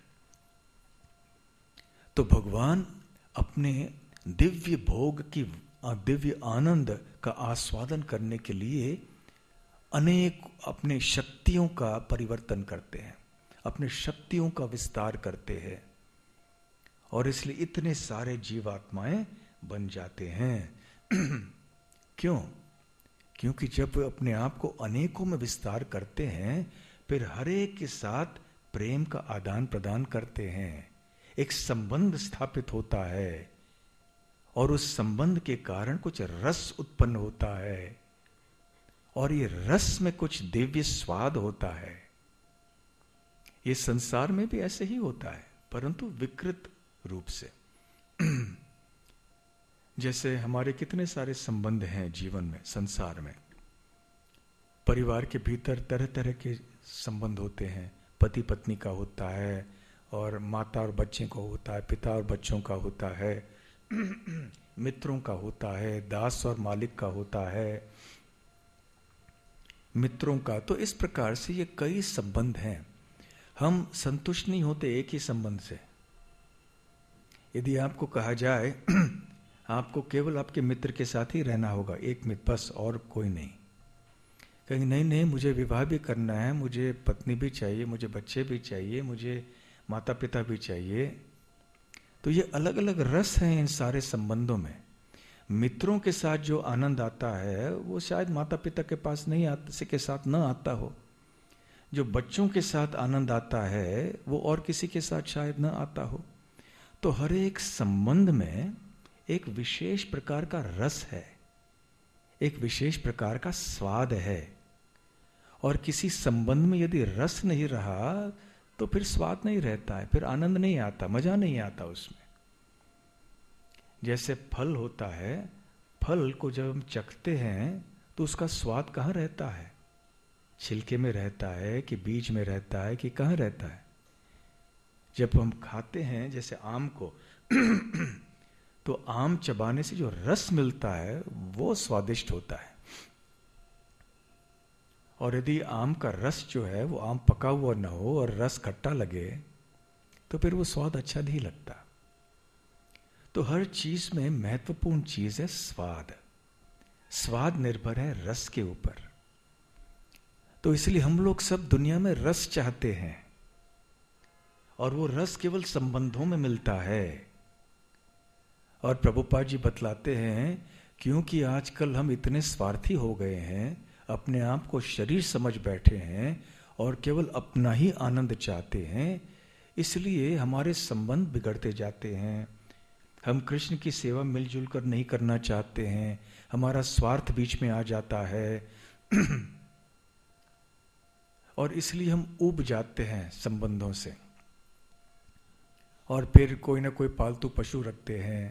तो भगवान अपने दिव्य भोग की दिव्य आनंद का आस्वादन करने के लिए अनेक अपने शक्तियों का परिवर्तन करते हैं, अपने शक्तियों का विस्तार करते हैं, और इसलिए इतने सारे जीवात्माएं बन जाते हैं। क्यों? क्योंकि जब अपने आप को अनेकों में विस्तार करते हैं, फिर हर एक के साथ प्रेम का आदान प्रदान करते हैं, एक संबंध स्थापित होता है, और उस संबंध के कारण कुछ रस उत्पन्न होता है, और ये रस में कुछ दिव्य स्वाद होता है। ये संसार में भी ऐसे ही होता है, परंतु विकृत रूप से। जैसे हमारे कितने सारे संबंध हैं जीवन में, संसार में। परिवार के भीतर तरह तरह के संबंध होते हैं, पति पत्नी का होता है, और माता और बच्चे को होता है, पिता और बच्चों का होता है, मित्रों का होता है, दास और मालिक का होता है, मित्रों का। तो इस प्रकार से ये कई संबंध हैं। हम संतुष्ट नहीं होते एक ही संबंध से। यदि आपको कहा जाए आपको केवल आपके मित्र के साथ ही रहना होगा, एक मित्र बस, और कोई नहीं, कहेंगे नहीं नहीं मुझे विवाह भी करना है, मुझे पत्नी भी चाहिए, मुझे बच्चे भी चाहिए, मुझे माता पिता भी चाहिए। तो ये अलग अलग रस हैं इन सारे संबंधों में। मित्रों के साथ जो आनंद आता है वो शायद माता पिता के पास नहीं आता, के साथ न आता हो। जो बच्चों के साथ आनंद आता है वो और किसी के साथ शायद न आता हो। तो हर एक संबंध में एक विशेष प्रकार का रस है, एक विशेष प्रकार का स्वाद है, और किसी संबंध में यदि रस नहीं रहा तो फिर स्वाद नहीं रहता है, फिर आनंद नहीं आता, मजा नहीं आता उसमें। जैसे फल होता है, फल को जब हम चखते हैं तो उसका स्वाद कहाँ रहता है? छिलके में रहता है कि बीज में रहता है कि कहाँ रहता है? जब हम खाते हैं जैसे आम को तो आम चबाने से जो रस मिलता है वो स्वादिष्ट होता है। और यदि आम का रस जो है वो आम पका हुआ न हो और रस खट्टा लगे तो फिर वो स्वाद अच्छा नहीं लगता। तो हर चीज में महत्वपूर्ण चीज है स्वाद। स्वाद निर्भर है रस के ऊपर। तो इसलिए हम लोग सब दुनिया में रस चाहते हैं, और वो रस केवल संबंधों में मिलता है। और प्रभुपाद जी बतलाते हैं क्योंकि आजकल हम इतने स्वार्थी हो गए हैं, अपने आप को शरीर समझ बैठे हैं और केवल अपना ही आनंद चाहते हैं, इसलिए हमारे संबंध बिगड़ते जाते हैं। हम कृष्ण की सेवा मिलजुल कर नहीं करना चाहते हैं, हमारा स्वार्थ बीच में आ जाता है और इसलिए हम ऊब जाते हैं संबंधों से, और फिर कोई ना कोई पालतू पशु रखते हैं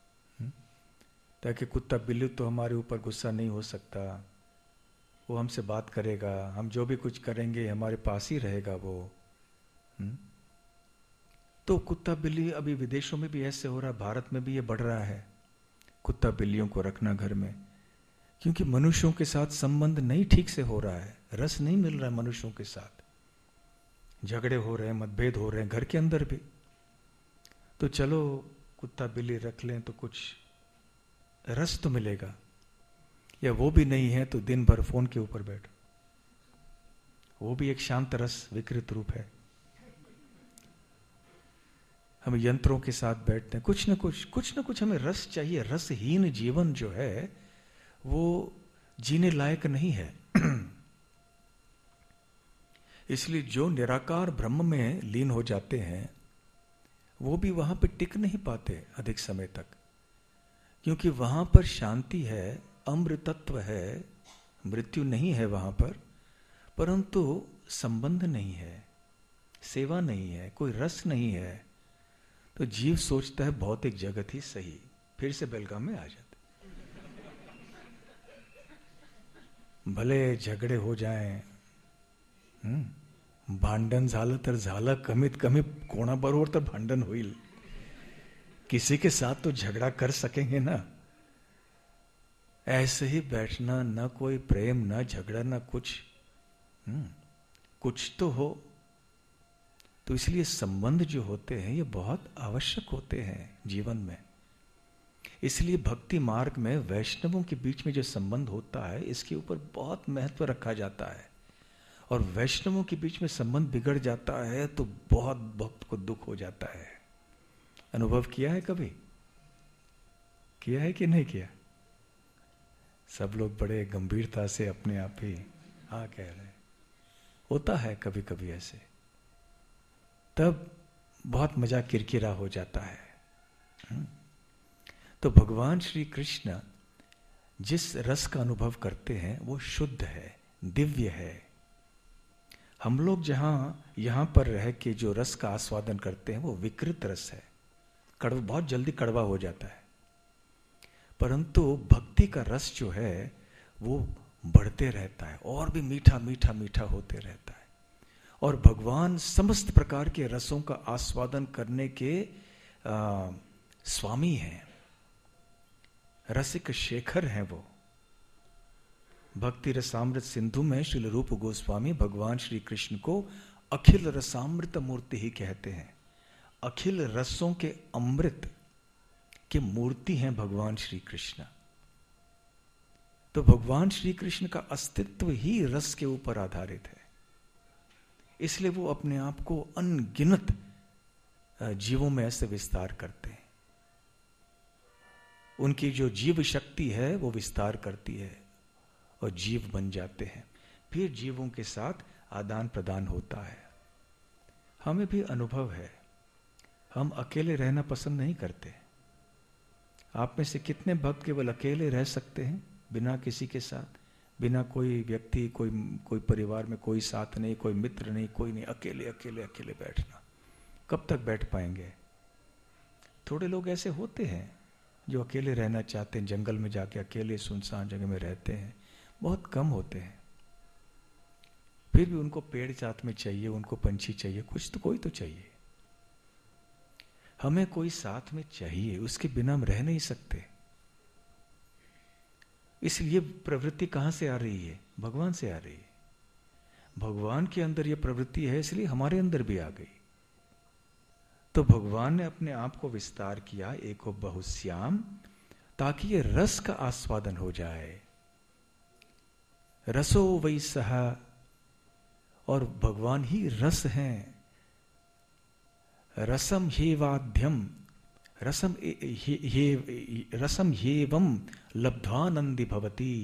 ताकि कुत्ता बिल्ली तो हमारे ऊपर गुस्सा नहीं हो सकता, वो हमसे बात करेगा, हम जो भी कुछ करेंगे हमारे पास ही रहेगा वो। तो कुत्ता बिल्ली अभी विदेशों में भी ऐसे हो रहा है, भारत में भी ये बढ़ रहा है, कुत्ता बिल्लियों को रखना घर में, क्योंकि मनुष्यों के साथ संबंध नहीं ठीक से हो रहा है, रस नहीं मिल रहा है मनुष्यों के साथ, झगड़े हो रहे हैं, मतभेद हो रहे हैं घर के अंदर भी। तो चलो कुत्ता बिल्ली रख लें तो कुछ रस तो मिलेगा, या वो भी नहीं है तो दिन भर फोन के ऊपर बैठो, वो भी एक शांत रस विकृत रूप है। हम यंत्रों के साथ बैठते हैं, कुछ न कुछ हमें रस चाहिए। रसहीन जीवन जो है वो जीने लायक नहीं है। इसलिए जो निराकार ब्रह्म में लीन हो जाते हैं वो भी वहां पर टिक नहीं पाते अधिक समय तक, क्योंकि वहां पर शांति है, अमृतत्व है, मृत्यु नहीं है वहां पर, परंतु संबंध नहीं है, सेवा नहीं है, कोई रस नहीं है। तो जीव सोचता है भौतिक जगत ही सही, फिर से बेलगाम में आ जाते, भले झगडे हो जाएं, भांडण झालं तर झालं, कमीत कमी कोणाबरोबर तर भांडण होईल, किसी के साथ तो झगड़ा कर सकेंगे ना। ऐसे ही बैठना, न कोई प्रेम, न झगड़ा, न कुछ, कुछ तो हो। तो इसलिए संबंध जो होते हैं ये बहुत आवश्यक होते हैं जीवन में। इसलिए भक्ति मार्ग में वैष्णवों के बीच में जो संबंध होता है इसके ऊपर बहुत महत्व रखा जाता है। और वैष्णवों के बीच में संबंध बिगड़ जाता है तो बहुत भक्त को दुख हो जाता है। अनुभव किया है कभी? किया है कि नहीं किया? सब लोग बड़े गंभीरता से अपने आप ही हाँ कह रहे हैं। होता है कभी कभी ऐसे, तब बहुत मजा किरकिरा हो जाता है। तो भगवान श्री कृष्ण जिस रस का अनुभव करते हैं वो शुद्ध है, दिव्य है। हम लोग यहां पर रह के जो रस का आस्वादन करते हैं वो विकृत रस है, बहुत जल्दी कड़वा हो जाता है। परंतु भक्ति का रस जो है वो बढ़ते रहता है और भी मीठा मीठा मीठा होते रहता है। और भगवान समस्त प्रकार के रसों का आस्वादन करने के स्वामी हैं, रसिक शेखर हैं वो। भक्ति रसामृत सिंधु में श्रील रूप गोस्वामी भगवान श्री कृष्ण को अखिल रसामृत मूर्ति ही कहते हैं। अखिल रसों के अमृत की मूर्ति हैं भगवान श्री कृष्ण। तो भगवान श्री कृष्ण का अस्तित्व ही रस के ऊपर आधारित है, इसलिए वो अपने आप को अनगिनत जीवों में ऐसे विस्तार करते हैं। उनकी जो जीव शक्ति है वो विस्तार करती है और जीव बन जाते हैं। फिर जीवों के साथ आदान प्रदान होता है। हमें भी अनुभव है, हम अकेले रहना पसंद नहीं करते। आप में से कितने भक्त केवल अकेले रह सकते हैं बिना किसी के साथ, बिना कोई व्यक्ति, कोई परिवार में कोई साथ नहीं, कोई मित्र नहीं, कोई नहीं, अकेले अकेले अकेले बैठना? कब तक बैठ पाएंगे? थोड़े लोग ऐसे होते हैं जो अकेले रहना चाहते हैं, जंगल में जाके अकेले सुनसान जगह में रहते हैं, बहुत कम होते हैं। फिर भी उनको पेड़ साथ में चाहिए, उनको पंछी चाहिए, कुछ तो कोई तो चाहिए। हमें कोई साथ में चाहिए, उसके बिना हम रह नहीं सकते। इसलिए प्रवृत्ति कहां से आ रही है? भगवान से आ रही है। भगवान के अंदर यह प्रवृत्ति है, इसलिए हमारे अंदर भी आ गई। तो भगवान ने अपने आप को विस्तार किया एको बहुश्याम, ताकि ये रस का आस्वादन हो जाए। रसो वै सह, और भगवान ही रस हैं। रसम हेवाध्यम, रसम हेवम लब्ध्वानंदी भवति।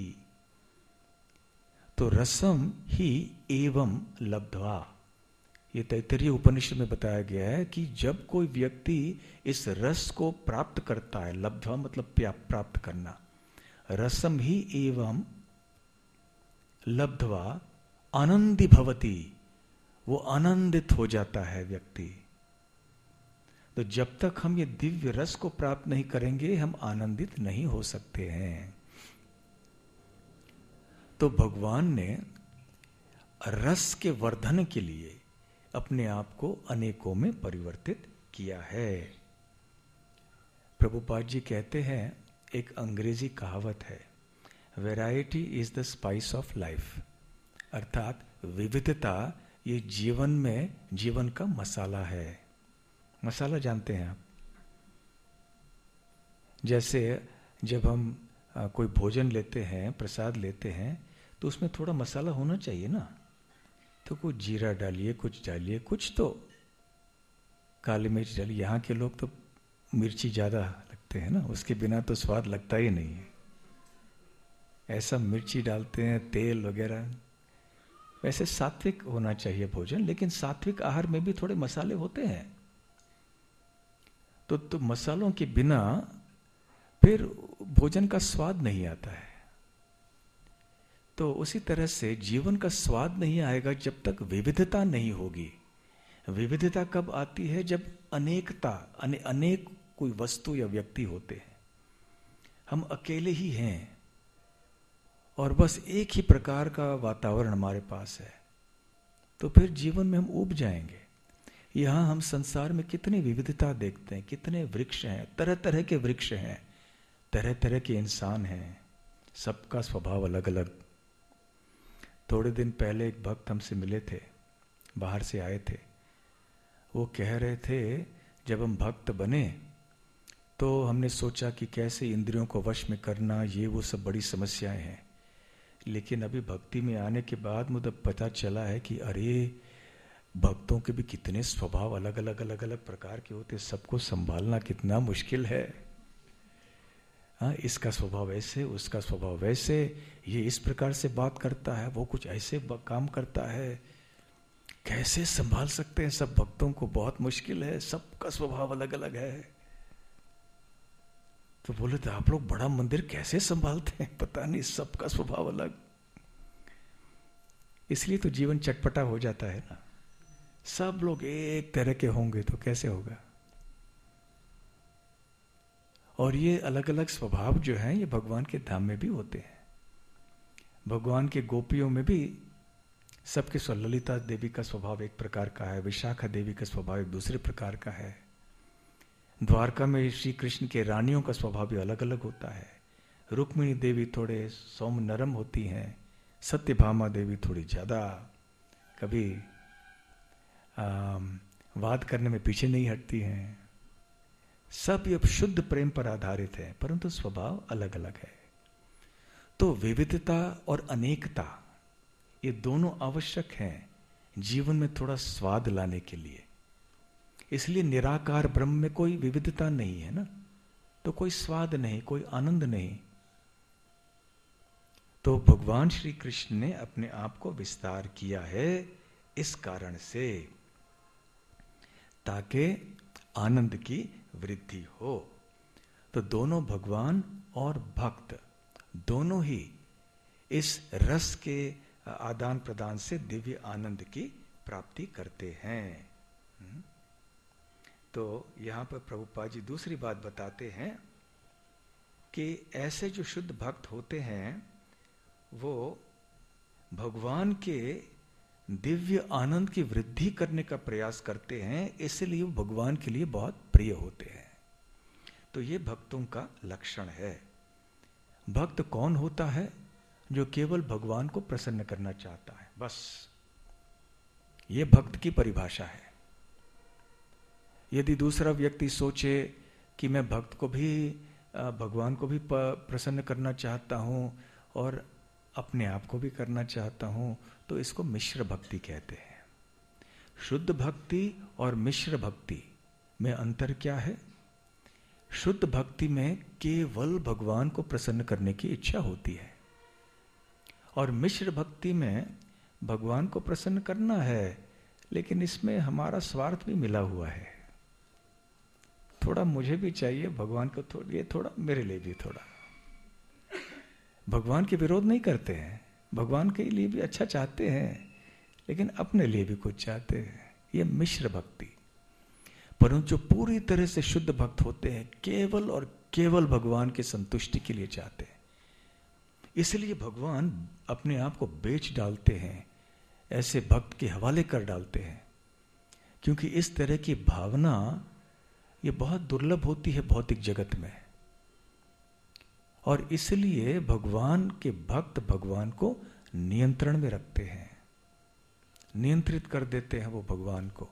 तो रसम ही एवं लब्ध्वा, ये तैत्तरीय उपनिषद में बताया गया है कि जब कोई व्यक्ति इस रस को प्राप्त करता है, लब्ध्वा मतलब प्राप्त करना, रसम ही एवं लब्ध्वा आनंदी भवति, वो आनंदित हो जाता है व्यक्ति। तो जब तक हम ये दिव्य रस को प्राप्त नहीं करेंगे हम आनंदित नहीं हो सकते हैं। तो भगवान ने रस के वर्धन के लिए अपने आप को अनेकों में परिवर्तित किया है। प्रभुपाद जी कहते हैं, एक अंग्रेजी कहावत है, variety is the spice of life, अर्थात विविधता ये जीवन में जीवन का मसाला है। मसाला जानते हैं आप? जैसे जब हम कोई भोजन लेते हैं, प्रसाद लेते हैं, तो उसमें थोड़ा मसाला होना चाहिए ना। तो कुछ जीरा डालिए, कुछ डालिए, कुछ तो काली मिर्च डालिए। यहाँ के लोग तो मिर्ची ज़्यादा लगते हैं ना, उसके बिना तो स्वाद लगता ही नहीं है। ऐसा मिर्ची डालते हैं, तेल वगैरह। वैसे सात्विक होना चाहिए भोजन, लेकिन सात्विक आहार में भी थोड़े मसाले होते हैं। तो मसालों के बिना फिर भोजन का स्वाद नहीं आता है। तो उसी तरह से जीवन का स्वाद नहीं आएगा जब तक विविधता नहीं होगी। विविधता कब आती है? जब अनेकता, अनेक कोई वस्तु या व्यक्ति होते हैं, हम अकेले ही हैं और बस एक ही प्रकार का वातावरण हमारे पास है, तो फिर जीवन में हम ऊब जाएंगे। यहां हम संसार में कितनी विविधता देखते हैं, कितने वृक्ष हैं, तरह तरह के वृक्ष हैं, तरह तरह के इंसान हैं, सबका स्वभाव अलग अलग। थोड़े दिन पहले एक भक्त हमसे मिले थे, बाहर से आए थे। वो कह रहे थे जब हम भक्त बने तो हमने सोचा कि कैसे इंद्रियों को वश में करना, ये वो सब बड़ी समस्याएं हैं। लेकिन अभी भक्ति में आने के बाद मुझे पता चला है कि अरे भक्तों के भी कितने स्वभाव अलग अलग प्रकार के होते, सबको संभालना कितना मुश्किल है। हाँ, इसका स्वभाव ऐसे, उसका स्वभाव वैसे, ये इस प्रकार से बात करता है, वो कुछ ऐसे काम करता है। कैसे संभाल सकते हैं सब भक्तों को? बहुत मुश्किल है, सबका स्वभाव अलग अलग है। तो बोले तो आप लोग बड़ा मंदिर कैसे संभालते हैं? पता नहीं, सबका स्वभाव अलग। इसलिए तो जीवन चटपटा हो जाता है ना। सब लोग एक तरह के होंगे तो कैसे होगा? और ये अलग अलग स्वभाव जो हैं ये भगवान के धाम में भी होते हैं। भगवान के गोपियों में भी सबके ललिता देवी का स्वभाव एक प्रकार का है, विशाखा देवी का स्वभाव एक दूसरे प्रकार का है। द्वारका में श्री कृष्ण के रानियों का स्वभाव भी अलग अलग होता है। रुक्मिणी देवी थोड़े सौम्य नरम होती हैं, सत्यभामा देवी थोड़ी ज्यादा, कभी वाद करने में पीछे नहीं हटती हैं। सब ये शुद्ध प्रेम पर आधारित है, परंतु स्वभाव अलग अलग है। तो विविधता और अनेकता ये दोनों आवश्यक हैं जीवन में थोड़ा स्वाद लाने के लिए। इसलिए निराकार ब्रह्म में कोई विविधता नहीं है ना, तो कोई स्वाद नहीं, कोई आनंद नहीं। तो भगवान श्री कृष्ण ने अपने आप को विस्तार किया है इस कारण से, ताकि आनंद की वृद्धि हो। तो दोनों भगवान और भक्त दोनों ही इस रस के आदान प्रदान से दिव्य आनंद की प्राप्ति करते हैं। तो यहां पर प्रभुपाद जी दूसरी बात बताते हैं कि ऐसे जो शुद्ध भक्त होते हैं वो भगवान के दिव्य आनंद की वृद्धि करने का प्रयास करते हैं, इसलिए वो भगवान के लिए बहुत प्रिय होते हैं। तो ये भक्तों का लक्षण है। भक्त कौन होता है? जो केवल भगवान को प्रसन्न करना चाहता है, बस। ये भक्त की परिभाषा है। यदि दूसरा व्यक्ति सोचे कि मैं भक्त को भी भगवान को भी प्रसन्न करना चाहता हूं और अपने आप को भी करना चाहता हूं, तो इसको मिश्र भक्ति कहते हैं। शुद्ध भक्ति और मिश्र भक्ति में अंतर क्या है? शुद्ध भक्ति में केवल भगवान को प्रसन्न करने की इच्छा होती है, और मिश्र भक्ति में भगवान को प्रसन्न करना है, लेकिन इसमें हमारा स्वार्थ भी मिला हुआ है। थोड़ा मुझे भी चाहिए भगवान को, ये थोड़ा मेरे लिए भी थोड़ा। भगवान के विरोध नहीं करते हैं, भगवान के लिए भी अच्छा चाहते हैं, लेकिन अपने लिए भी कुछ चाहते हैं। ये मिश्र भक्ति। परंतु जो पूरी तरह से शुद्ध भक्त होते हैं, केवल और केवल भगवान के संतुष्टि के लिए चाहते हैं। इसलिए भगवान अपने आप को बेच डालते हैं, ऐसे भक्त के हवाले कर डालते हैं, क्योंकि इस तरह की भावना ये बहुत दुर्लभ होती है भौतिक जगत में। और इसलिए भगवान के भक्त भगवान को नियंत्रण में रखते हैं, नियंत्रित कर देते हैं वो भगवान को।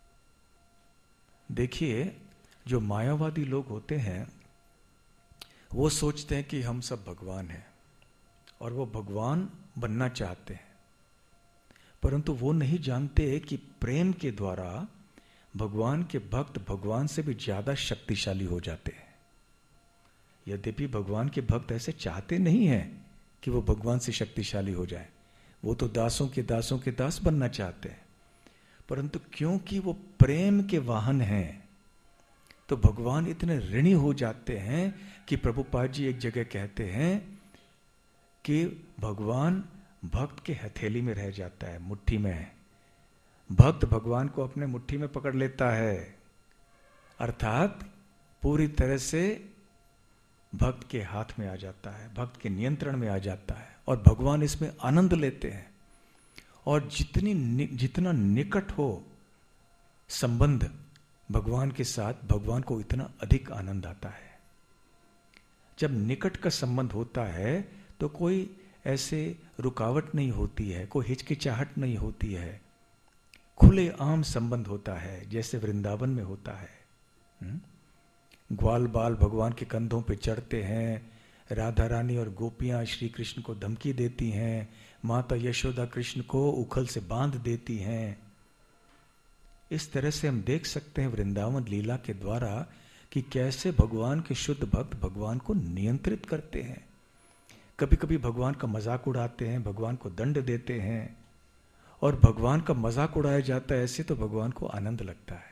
देखिए, जो मायावादी लोग होते हैं वो सोचते हैं कि हम सब भगवान हैं और वो भगवान बनना चाहते हैं, परंतु वो नहीं जानते कि प्रेम के द्वारा भगवान के भक्त भगवान से भी ज्यादा शक्तिशाली हो जाते हैं। यद्यपि भगवान के भक्त ऐसे चाहते नहीं हैं कि वो भगवान से शक्तिशाली हो जाए, वो तो दासों के दास बनना चाहते हैं, परंतु क्योंकि वो प्रेम के वाहन हैं तो भगवान इतने ऋणी हो जाते हैं कि प्रभुपाद जी एक जगह कहते हैं कि भगवान भक्त के हथेली में रह जाता है, मुट्ठी में है। भक्त भगवान को अपने मुट्ठी में पकड़ लेता है, अर्थात पूरी तरह से भक्त के हाथ में आ जाता है, भक्त के नियंत्रण में आ जाता है, और भगवान इसमें आनंद लेते हैं। और जितना निकट हो संबंध भगवान के साथ, भगवान को इतना अधिक आनंद आता है। जब निकट का संबंध होता है तो कोई ऐसे रुकावट नहीं होती है, कोई हिचकिचाहट नहीं होती है, खुले आम संबंध होता है, जैसे वृंदावन में होता है। ग्वाल बाल भगवान के कंधों पे चढ़ते हैं, राधा रानी और गोपियां श्री कृष्ण को धमकी देती हैं, माता यशोदा कृष्ण को उखल से बांध देती हैं। इस तरह से हम देख सकते हैं वृंदावन लीला के द्वारा कि कैसे भगवान के शुद्ध भक्त भगवान को नियंत्रित करते हैं। कभी कभी भगवान का मजाक उड़ाते हैं, भगवान को दंड देते हैं, और भगवान का मजाक उड़ाया जाता है ऐसे तो भगवान को आनंद लगता है।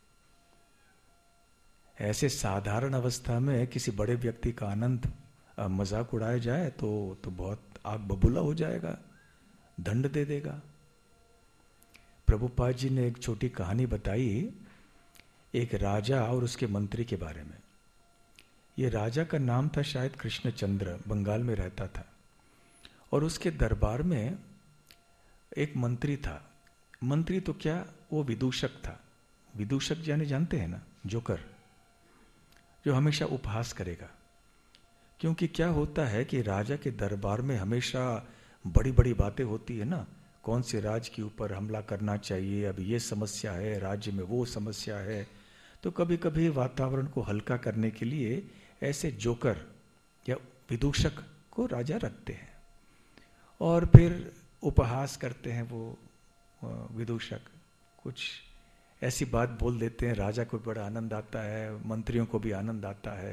ऐसे साधारण अवस्था में किसी बड़े व्यक्ति का आनंद मजाक उड़ाया जाए तो बहुत आग बबूला हो जाएगा, दंड दे देगा। प्रभुपाद जी ने एक छोटी कहानी बताई एक राजा और उसके मंत्री के बारे में। ये राजा का नाम था शायद कृष्णचंद्र, बंगाल में रहता था, और उसके दरबार में एक मंत्री था। मंत्री तो क्या, वो विदूषक था। विदूषक जाने जानते हैं ना, जोकर, जो हमेशा उपहास करेगा। क्योंकि क्या होता है कि राजा के दरबार में हमेशा बड़ी बड़ी बातें होती है ना, कौन से राज्य के ऊपर हमला करना चाहिए, अब ये समस्या है राज्य में, वो समस्या है। तो कभी कभी वातावरण को हल्का करने के लिए ऐसे जोकर या विदूषक को राजा रखते हैं, और फिर उपहास करते हैं। वो विदूषक कुछ ऐसी बात बोल देते हैं, राजा को बड़ा आनंद आता है, मंत्रियों को भी आनंद आता है।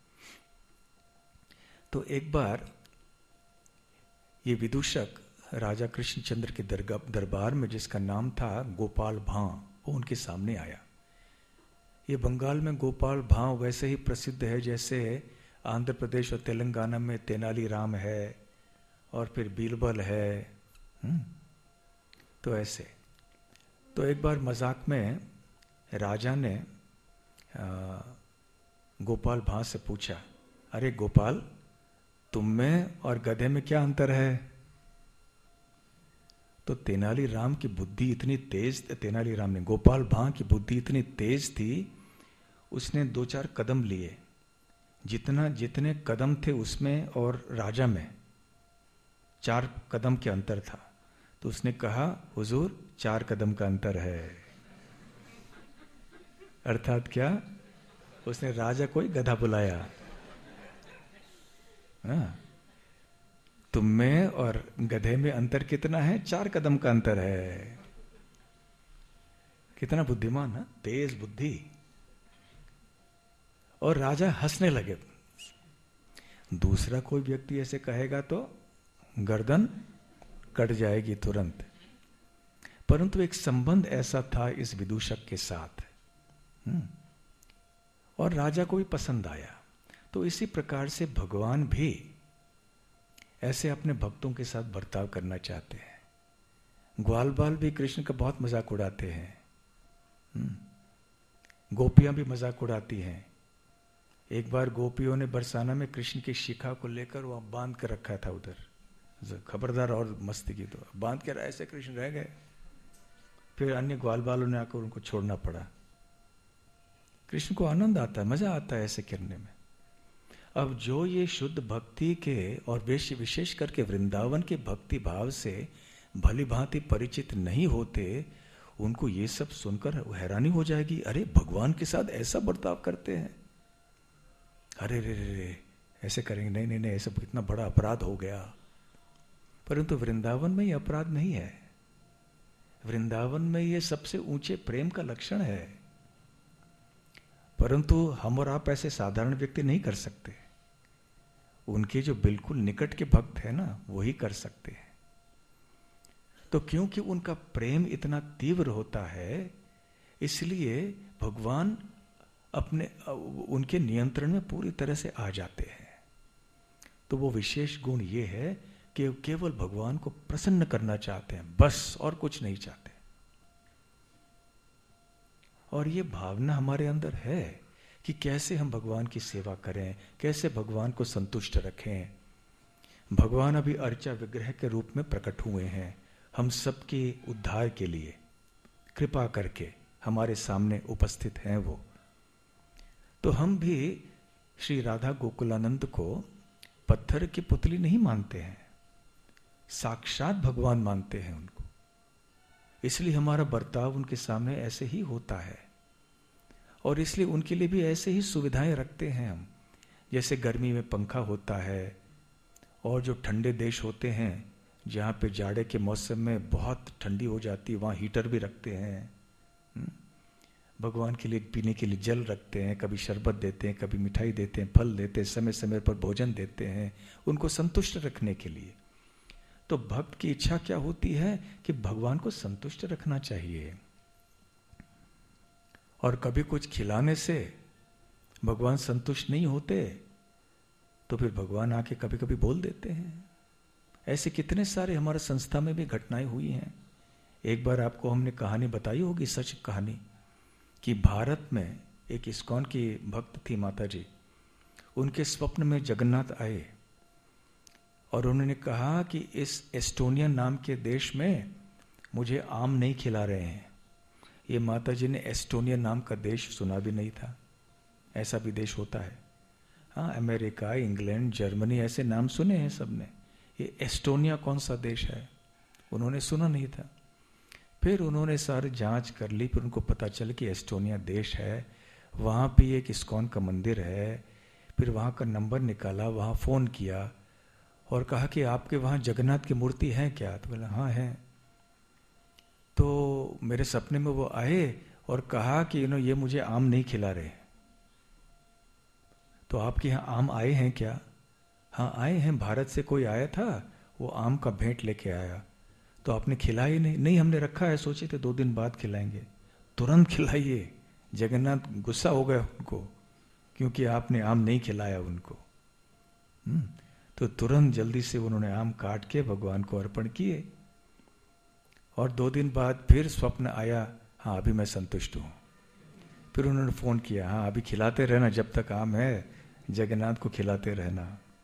तो एक बार ये विदूषक राजा कृष्णचंद्र के दरबार में, जिसका नाम था गोपाल भां, वो उनके सामने आया। ये बंगाल में गोपाल भां वैसे ही प्रसिद्ध है जैसे आंध्र प्रदेश और तेलंगाना में तेनाली राम है और फिर बीरबल है। तो ऐसे, तो एक बार मजाक में राजा ने गोपाल भां से पूछा, अरे गोपाल, तुम में और गधे में क्या अंतर है? तो तेनाली राम की बुद्धि इतनी तेज, तेनाली राम ने, गोपाल भां की बुद्धि इतनी तेज थी, उसने 2-4 कदम लिए। जितने कदम थे उसमें और राजा में 4 कदम के अंतर था। तो उसने कहा, हुजूर 4 कदम का अंतर है। अर्थात क्या, उसने राजा को ही गधा बुलाया। तुम में और गधे में अंतर कितना है? 4 कदम का अंतर है। कितना बुद्धिमान है, तेज बुद्धि। और राजा हंसने लगे। दूसरा कोई व्यक्ति ऐसे कहेगा तो गर्दन कट जाएगी तुरंत। परंतु एक संबंध ऐसा था इस विदूषक के साथ, और राजा को भी पसंद आया। तो इसी प्रकार से भगवान भी ऐसे अपने भक्तों के साथ बर्ताव करना चाहते हैं। ग्वाल बाल भी कृष्ण का बहुत मजाक उड़ाते हैं, गोपियां भी मजाक उड़ाती हैं। एक बार गोपियों ने बरसाना में कृष्ण की शिखा को लेकर वहां बांध कर रखा था, उधर खबरदार, और मस्ती की, तो बांध कर ऐसे कृष्ण रह गए। फिर अन्य ग्वाल बालों ने आकर उनको छोड़ना पड़ा। कृष्ण को आनंद आता है, मजा आता है ऐसे करने में। अब जो ये शुद्ध भक्ति के और विशेष करके वृंदावन के भक्ति भाव से भली भांति परिचित नहीं होते, उनको ये सब सुनकर हैरानी हो जाएगी, अरे भगवान के साथ ऐसा बर्ताव करते हैं, अरे रे रे ऐसे करेंगे, नहीं नहीं ऐसा कितना बड़ा अपराध हो गया। परंतु वृंदावन में ये अपराध नहीं है। वृंदावन में ये सबसे ऊंचे प्रेम का लक्षण है। परंतु हम और आप ऐसे साधारण व्यक्ति नहीं कर सकते। उनके जो बिल्कुल निकट के भक्त हैं ना, वही कर सकते हैं। तो क्योंकि उनका प्रेम इतना तीव्र होता है, इसलिए भगवान अपने उनके नियंत्रण में पूरी तरह से आ जाते हैं। तो वो विशेष गुण ये है कि केवल भगवान को प्रसन्न करना चाहते हैं, बस, और कुछ नहीं चाहते। और ये भावना हमारे अंदर है कि कैसे हम भगवान की सेवा करें, कैसे भगवान को संतुष्ट रखें। भगवान अभी अर्चा विग्रह के रूप में प्रकट हुए हैं, हम सबके उद्धार के लिए कृपा करके हमारे सामने उपस्थित हैं वो। तो हम भी श्री राधा गोकुलानंद को पत्थर की पुतली नहीं मानते हैं, साक्षात भगवान मानते हैं उनको। इसलिए हमारा बर्ताव उनके सामने ऐसे ही होता है। और इसलिए उनके लिए भी ऐसे ही सुविधाएं रखते हैं हम। जैसे गर्मी में पंखा होता है, और जो ठंडे देश होते हैं जहाँ पे जाड़े के मौसम में बहुत ठंडी हो जाती है, वहाँ हीटर भी रखते हैं। भगवान के लिए पीने के लिए जल रखते हैं, कभी शरबत देते हैं, कभी मिठाई देते हैं, फल देते हैं, समय समय पर भोजन देते हैं, उनको संतुष्ट रखने के लिए। तो भक्त की इच्छा क्या होती है कि भगवान को संतुष्ट रखना चाहिए। और कभी कुछ खिलाने से भगवान संतुष्ट नहीं होते तो फिर भगवान आके कभी कभी बोल देते हैं। ऐसे कितने सारे हमारे संस्था में भी घटनाएं हुई हैं। एक बार आपको हमने कहानी बताई होगी, सच कहानी, कि भारत में एक इस्कॉन की भक्त थी माता जी। उनके स्वप्न में जगन्नाथ आए और उन्होंने कहा कि इस एस्टोनिया नाम के देश में मुझे आम नहीं खिला रहे हैं। ये माता जी ने एस्टोनिया नाम का देश सुना भी नहीं था। ऐसा भी देश होता है। हाँ, अमेरिका, इंग्लैंड, जर्मनी ऐसे नाम सुने हैं सबने। ये एस्टोनिया कौन सा देश है उन्होंने सुना नहीं था। फिर उन्होंने सारी जांच कर ली, फिर उनको पता चल कि एस्टोनिया देश है, वहाँ भी एक इस्कॉन का मंदिर है। फिर वहाँ का नंबर निकाला, वहाँ फ़ोन किया और कहा कि आपके वहाँ जगन्नाथ की मूर्ति है क्या? तो बोला हाँ है। तो मेरे सपने में वो आए और कहा कि ये मुझे आम नहीं खिला रहे। तो आपके यहाँ आम आए हैं क्या? हाँ आए हैं, भारत से कोई आया था, वो आम का भेंट लेके आया। तो आपने खिलाया नहीं? नहीं, हमने रखा है, सोचे थे 2 दिन बाद खिलाएंगे। तुरंत खिलाइए। जगन्नाथ गुस्सा हो गया उनको क्योंकि आपने आम नहीं खिलाया उनको। तो तुरंत जल्दी से उन्होंने आम काट के भगवान को अर्पण किए। और 2 दिन बाद फिर स्वप्न आया, हाँ अभी मैं संतुष्ट हूँ। फिर उन्होंने फ़ोन किया, हाँ अभी खिलाते रहना, जब तक आम है जगन्नाथ को खिलाते रहना।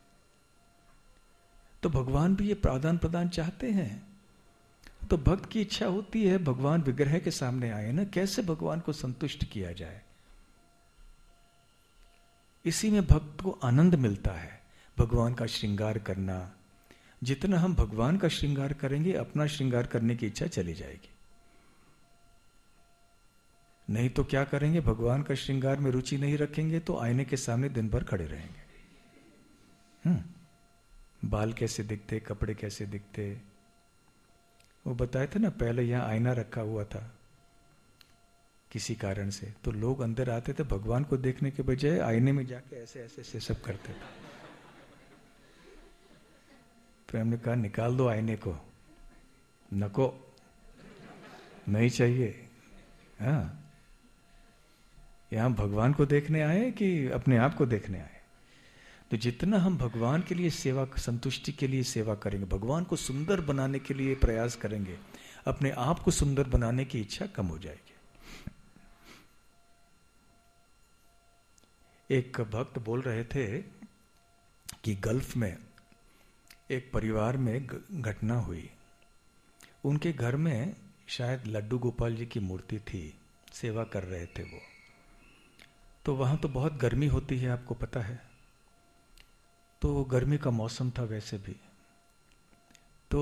तो भगवान भी ये प्रादान प्रदान चाहते हैं। तो भक्त की इच्छा होती है भगवान विग्रह के सामने आए ना, कैसे भगवान को संतुष्ट किया जाए। इसी में भक्त को आनंद मिलता है, भगवान का श्रृंगार करना। जितना हम भगवान का श्रृंगार करेंगे, अपना श्रृंगार करने की इच्छा चली जाएगी। नहीं तो क्या करेंगे, भगवान का श्रृंगार में रुचि नहीं रखेंगे तो आईने के सामने दिन भर खड़े रहेंगे। बाल कैसे दिखते, कपड़े कैसे दिखते। वो बताए थे ना, पहले यहां आईना रखा हुआ था किसी कारण से, तो लोग अंदर आते थे भगवान को देखने के बजाय आईने में जाके ऐसे ऐसे ऐसे सब करते थे। फिर हमने कहा निकाल दो आईने को, नको नहीं चाहिए। हाँ, यहां भगवान को देखने आए कि अपने आप को देखने आए। तो जितना हम भगवान के लिए सेवा, संतुष्टि के लिए सेवा करेंगे, भगवान को सुंदर बनाने के लिए प्रयास करेंगे, अपने आप को सुंदर बनाने की इच्छा कम हो जाएगी। एक भक्त बोल रहे थे कि गल्फ में एक परिवार में घटना हुई। उनके घर में शायद लड्डू गोपाल जी की मूर्ति थी, सेवा कर रहे थे वो। तो वहाँ तो बहुत गर्मी होती है, आपको पता है। तो गर्मी का मौसम था वैसे भी। तो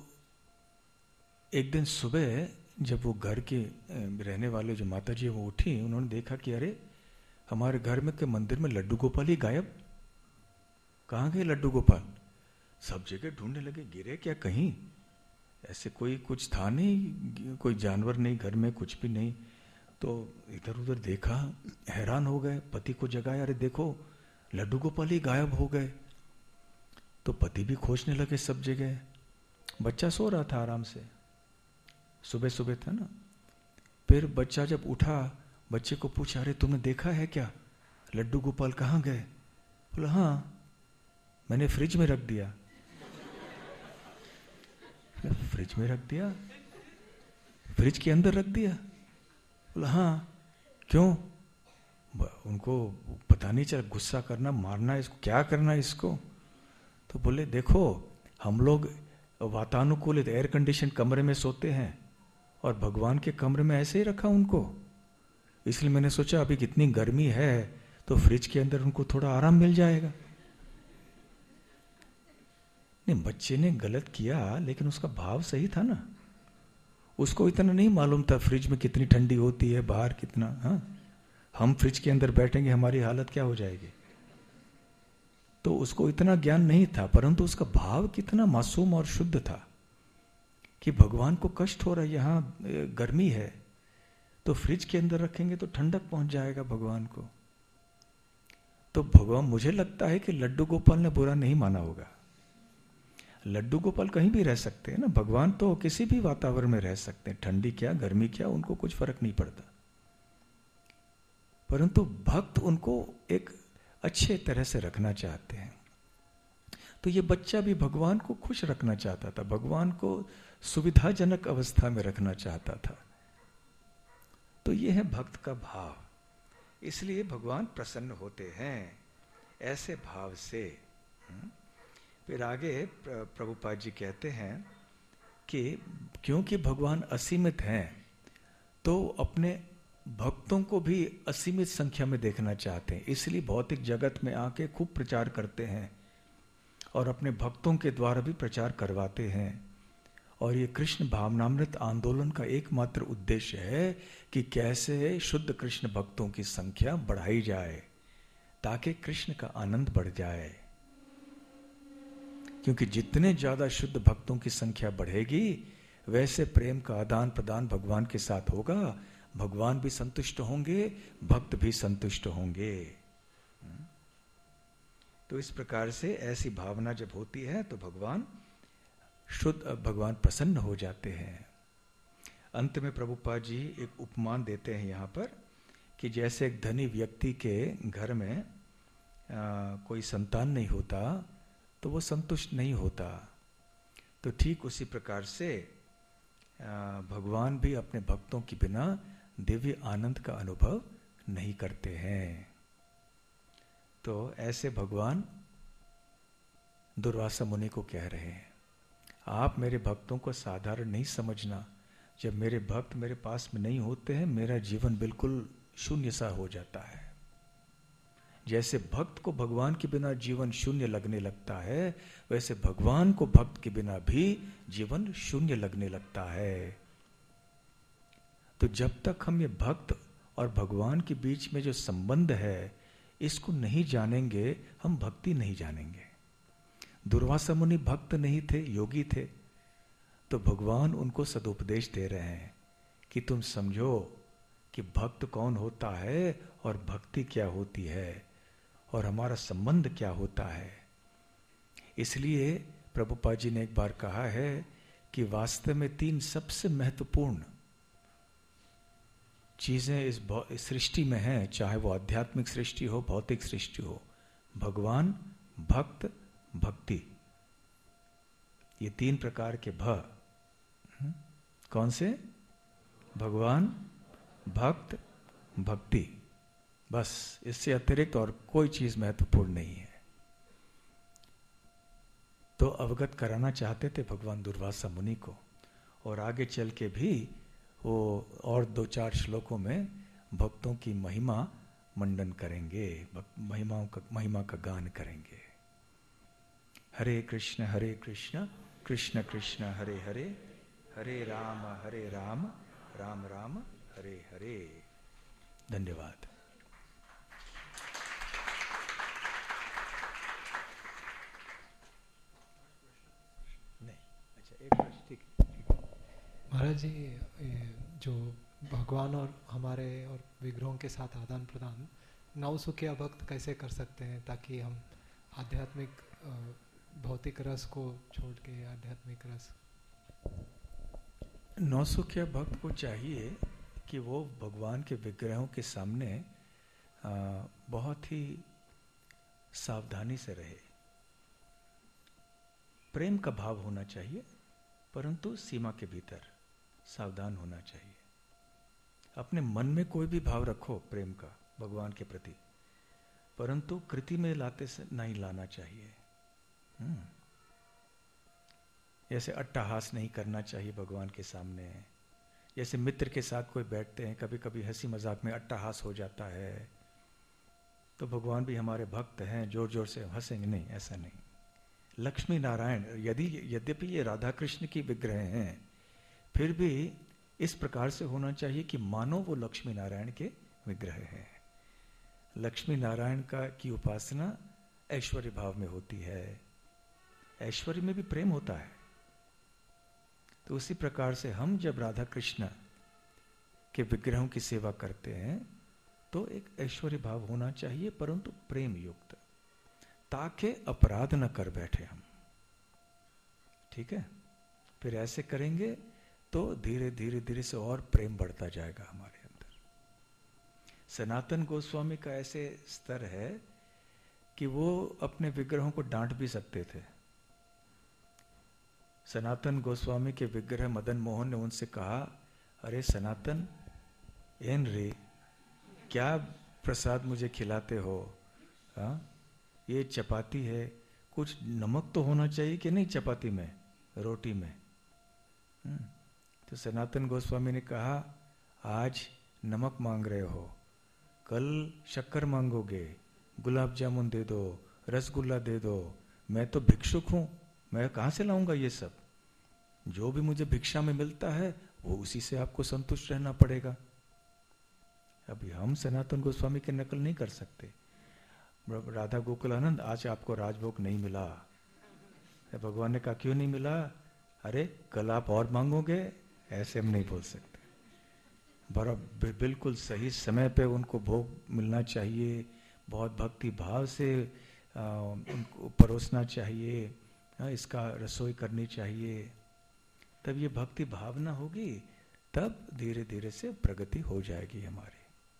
एक दिन सुबह जब वो घर के रहने वाले जो माता जी वो उठी, उन्होंने देखा कि अरे हमारे घर में के मंदिर में लड्डू गोपाल ही गायब। कहाँ गए लड्डू गोपाल? सब जगह ढूंढने लगे, गिरे क्या कहीं? ऐसे कोई कुछ था नहीं, कोई जानवर नहीं घर में, कुछ भी नहीं। तो इधर उधर देखा, हैरान हो गए, पति को जगाया, अरे देखो लड्डू गोपाल ही गायब हो गए। तो पति भी खोजने लगे सब जगह। बच्चा सो रहा था आराम से, सुबह सुबह था ना। फिर बच्चा जब उठा, बच्चे को पूछा, अरे तुमने देखा है क्या, लड्डू गोपाल कहाँ गए? बोला हाँ मैंने फ्रिज में रख दिया। फ्रिज में रख दिया? फ्रिज के अंदर रख दिया? बोला हाँ। क्यों? उनको पता नहीं चला, गुस्सा करना, मारना, इसको क्या करना इसको। तो बोले देखो हम लोग वातानुकूलित एयर कंडीशन कमरे में सोते हैं और भगवान के कमरे में ऐसे ही रखा उनको, इसलिए मैंने सोचा अभी कितनी गर्मी है तो फ्रिज के अंदर उनको थोड़ा आराम मिल जाएगा। नहीं, बच्चे ने गलत किया लेकिन उसका भाव सही था ना। उसको इतना नहीं मालूम था फ्रिज में कितनी ठंडी होती है, बाहर कितना। हाँ, हम फ्रिज के अंदर बैठेंगे, हमारी हालत क्या हो जाएगी। तो उसको इतना ज्ञान नहीं था, परंतु उसका भाव कितना मासूम और शुद्ध था कि भगवान को कष्ट हो रहा है, यहाँ गर्मी है, तो फ्रिज के अंदर रखेंगे तो ठंडक पहुंच जाएगा भगवान को। तो भगवान, मुझे लगता है कि लड्डू गोपाल ने बुरा नहीं माना होगा। लड्डू गोपाल कहीं भी रह सकते हैं ना, भगवान तो किसी भी वातावरण में रह सकते हैं, ठंडी क्या गर्मी क्या, उनको कुछ फर्क नहीं पड़ता। परंतु भक्त उनको एक अच्छे तरह से रखना चाहते हैं। तो ये बच्चा भी भगवान को खुश रखना चाहता था, भगवान को सुविधाजनक अवस्था में रखना चाहता था। तो ये है भक्त का भाव, इसलिए भगवान प्रसन्न होते हैं ऐसे भाव से। फिर आगे प्रभुपाद जी कहते हैं कि क्योंकि भगवान असीमित हैं, तो अपने भक्तों को भी असीमित संख्या में देखना चाहते हैं, इसलिए भौतिक जगत में आके खूब प्रचार करते हैं और अपने भक्तों के द्वारा भी प्रचार करवाते हैं। और ये कृष्ण भावनामृत आंदोलन का एकमात्र उद्देश्य है कि कैसे शुद्ध कृष्ण भक्तों की संख्या बढ़ाई जाए ताकि कृष्ण का आनंद बढ़ जाए। क्योंकि जितने ज्यादा शुद्ध भक्तों की संख्या बढ़ेगी, वैसे प्रेम का आदान प्रदान भगवान के साथ होगा, भगवान भी संतुष्ट होंगे, भक्त भी संतुष्ट होंगे। तो इस प्रकार से ऐसी भावना जब होती है तो भगवान प्रसन्न हो जाते हैं। अंत में प्रभुपाद जी एक उपमान देते हैं यहाँ पर कि जैसे एक धनी व्यक्ति के घर में कोई संतान नहीं होता तो वो संतुष्ट नहीं होता, तो ठीक उसी प्रकार से भगवान भी अपने भक्तों के बिना दिव्य आनंद का अनुभव नहीं करते हैं। तो ऐसे भगवान दुर्वासा मुनि को कह रहे हैं, आप मेरे भक्तों को साधारण नहीं समझना, जब मेरे भक्त मेरे पास में नहीं होते हैं, मेरा जीवन बिल्कुल शून्य सा हो जाता है। जैसे भक्त को भगवान के बिना जीवन शून्य लगने लगता है, वैसे भगवान को भक्त के बिना भी जीवन शून्य लगने लगता है। तो जब तक हम ये भक्त और भगवान के बीच में जो संबंध है, इसको नहीं जानेंगे, हम भक्ति नहीं जानेंगे। दुर्वासा मुनि भक्त नहीं थे, योगी थे, तो भगवान उनको सदुपदेश दे रहे हैं कि तुम समझो कि भक्त कौन होता है और भक्ति क्या होती है और हमारा संबंध क्या होता है। इसलिए प्रभुपाद जी ने एक बार कहा है कि वास्तव में 3 सबसे महत्वपूर्ण चीजें इस सृष्टि में हैं, चाहे वो आध्यात्मिक सृष्टि हो, भौतिक सृष्टि हो, भगवान, भक्त, भक्ति। ये 3 प्रकार के कौन से? भगवान, भक्त, भक्ति। बस इससे अतिरिक्त और कोई चीज महत्वपूर्ण नहीं है। तो अवगत कराना चाहते थे भगवान दुर्वासा मुनि को, और आगे चल के भी वो और 2-4 श्लोकों में भक्तों की महिमा मंडन करेंगे, महिमा का गान करेंगे। हरे कृष्ण कृष्ण कृष्ण हरे हरे, हरे राम राम राम हरे हरे। धन्यवाद। नहीं, अच्छा एक प्रश्न, ठीक है। महाराज जी, जो भगवान और हमारे और विग्रहों के साथ आदान प्रदान नवसुखिया भक्त कैसे कर सकते हैं ताकि हम आध्यात्मिक भौतिक रस को छोड़ के आध्यात्मिक रस? नौसुखिया भक्त को चाहिए कि वो भगवान के विग्रहों के सामने बहुत ही सावधानी से रहे। प्रेम का भाव होना चाहिए, परंतु सीमा के भीतर सावधान होना चाहिए। अपने मन में कोई भी भाव रखो प्रेम का भगवान के प्रति, परंतु कृति में लाते से नहीं लाना चाहिए। जैसे अट्टहास नहीं करना चाहिए भगवान के सामने। जैसे मित्र के साथ कोई बैठते हैं, कभी कभी हंसी मजाक में अट्टहास हो जाता है, तो भगवान भी हमारे भक्त हैं, जोर जोर से हंसेंगे नहीं, ऐसा नहीं। लक्ष्मी नारायण यद्यपि ये राधा कृष्ण की विग्रह हैं, फिर भी इस प्रकार से होना चाहिए कि मानो वो लक्ष्मी नारायण के विग्रह हैं। लक्ष्मी नारायण का की उपासना ऐश्वर्य भाव में होती है, ऐश्वर्य में भी प्रेम होता है। तो उसी प्रकार से हम जब राधा कृष्ण के विग्रहों की सेवा करते हैं तो एक ऐश्वर्य भाव होना चाहिए, परंतु प्रेम युक्त, ताकि अपराध न कर बैठे हम। ठीक है, फिर ऐसे करेंगे तो धीरे धीरे धीरे से और प्रेम बढ़ता जाएगा हमारे अंदर। सनातन गोस्वामी का ऐसे स्तर है कि वो अपने विग्रहों को डांट भी सकते थे। सनातन गोस्वामी के विग्रह मदन मोहन ने उनसे कहा, अरे सनातन, एन रे, क्या प्रसाद मुझे खिलाते हो? हाँ, ये चपाती है, कुछ नमक तो होना चाहिए कि नहीं चपाती में, रोटी में। तो सनातन गोस्वामी ने कहा, आज नमक मांग रहे हो, कल शक्कर मांगोगे, गुलाब जामुन दे दो, रसगुल्ला दे दो, मैं तो भिक्षुक हूं, मैं कहां से लाऊंगा ये सब? जो भी मुझे भिक्षा में मिलता है वो उसी से आपको संतुष्ट रहना पड़ेगा। अभी हम सनातन गोस्वामी की नकल नहीं कर सकते। राधा गोकुलानंद, आज आपको राजभोग नहीं मिला। भगवान ने कहा, क्यों नहीं मिला? अरे कल आप और मांगोगे, ऐसे हम नहीं बोल सकते। बराबर बिल्कुल सही समय पे उनको भोग मिलना चाहिए, बहुत भक्ति भाव से उनको परोसना चाहिए, इसका रसोई करनी चाहिए। तब ये भक्ति भावना होगी, तब धीरे धीरे से प्रगति हो जाएगी हमारी।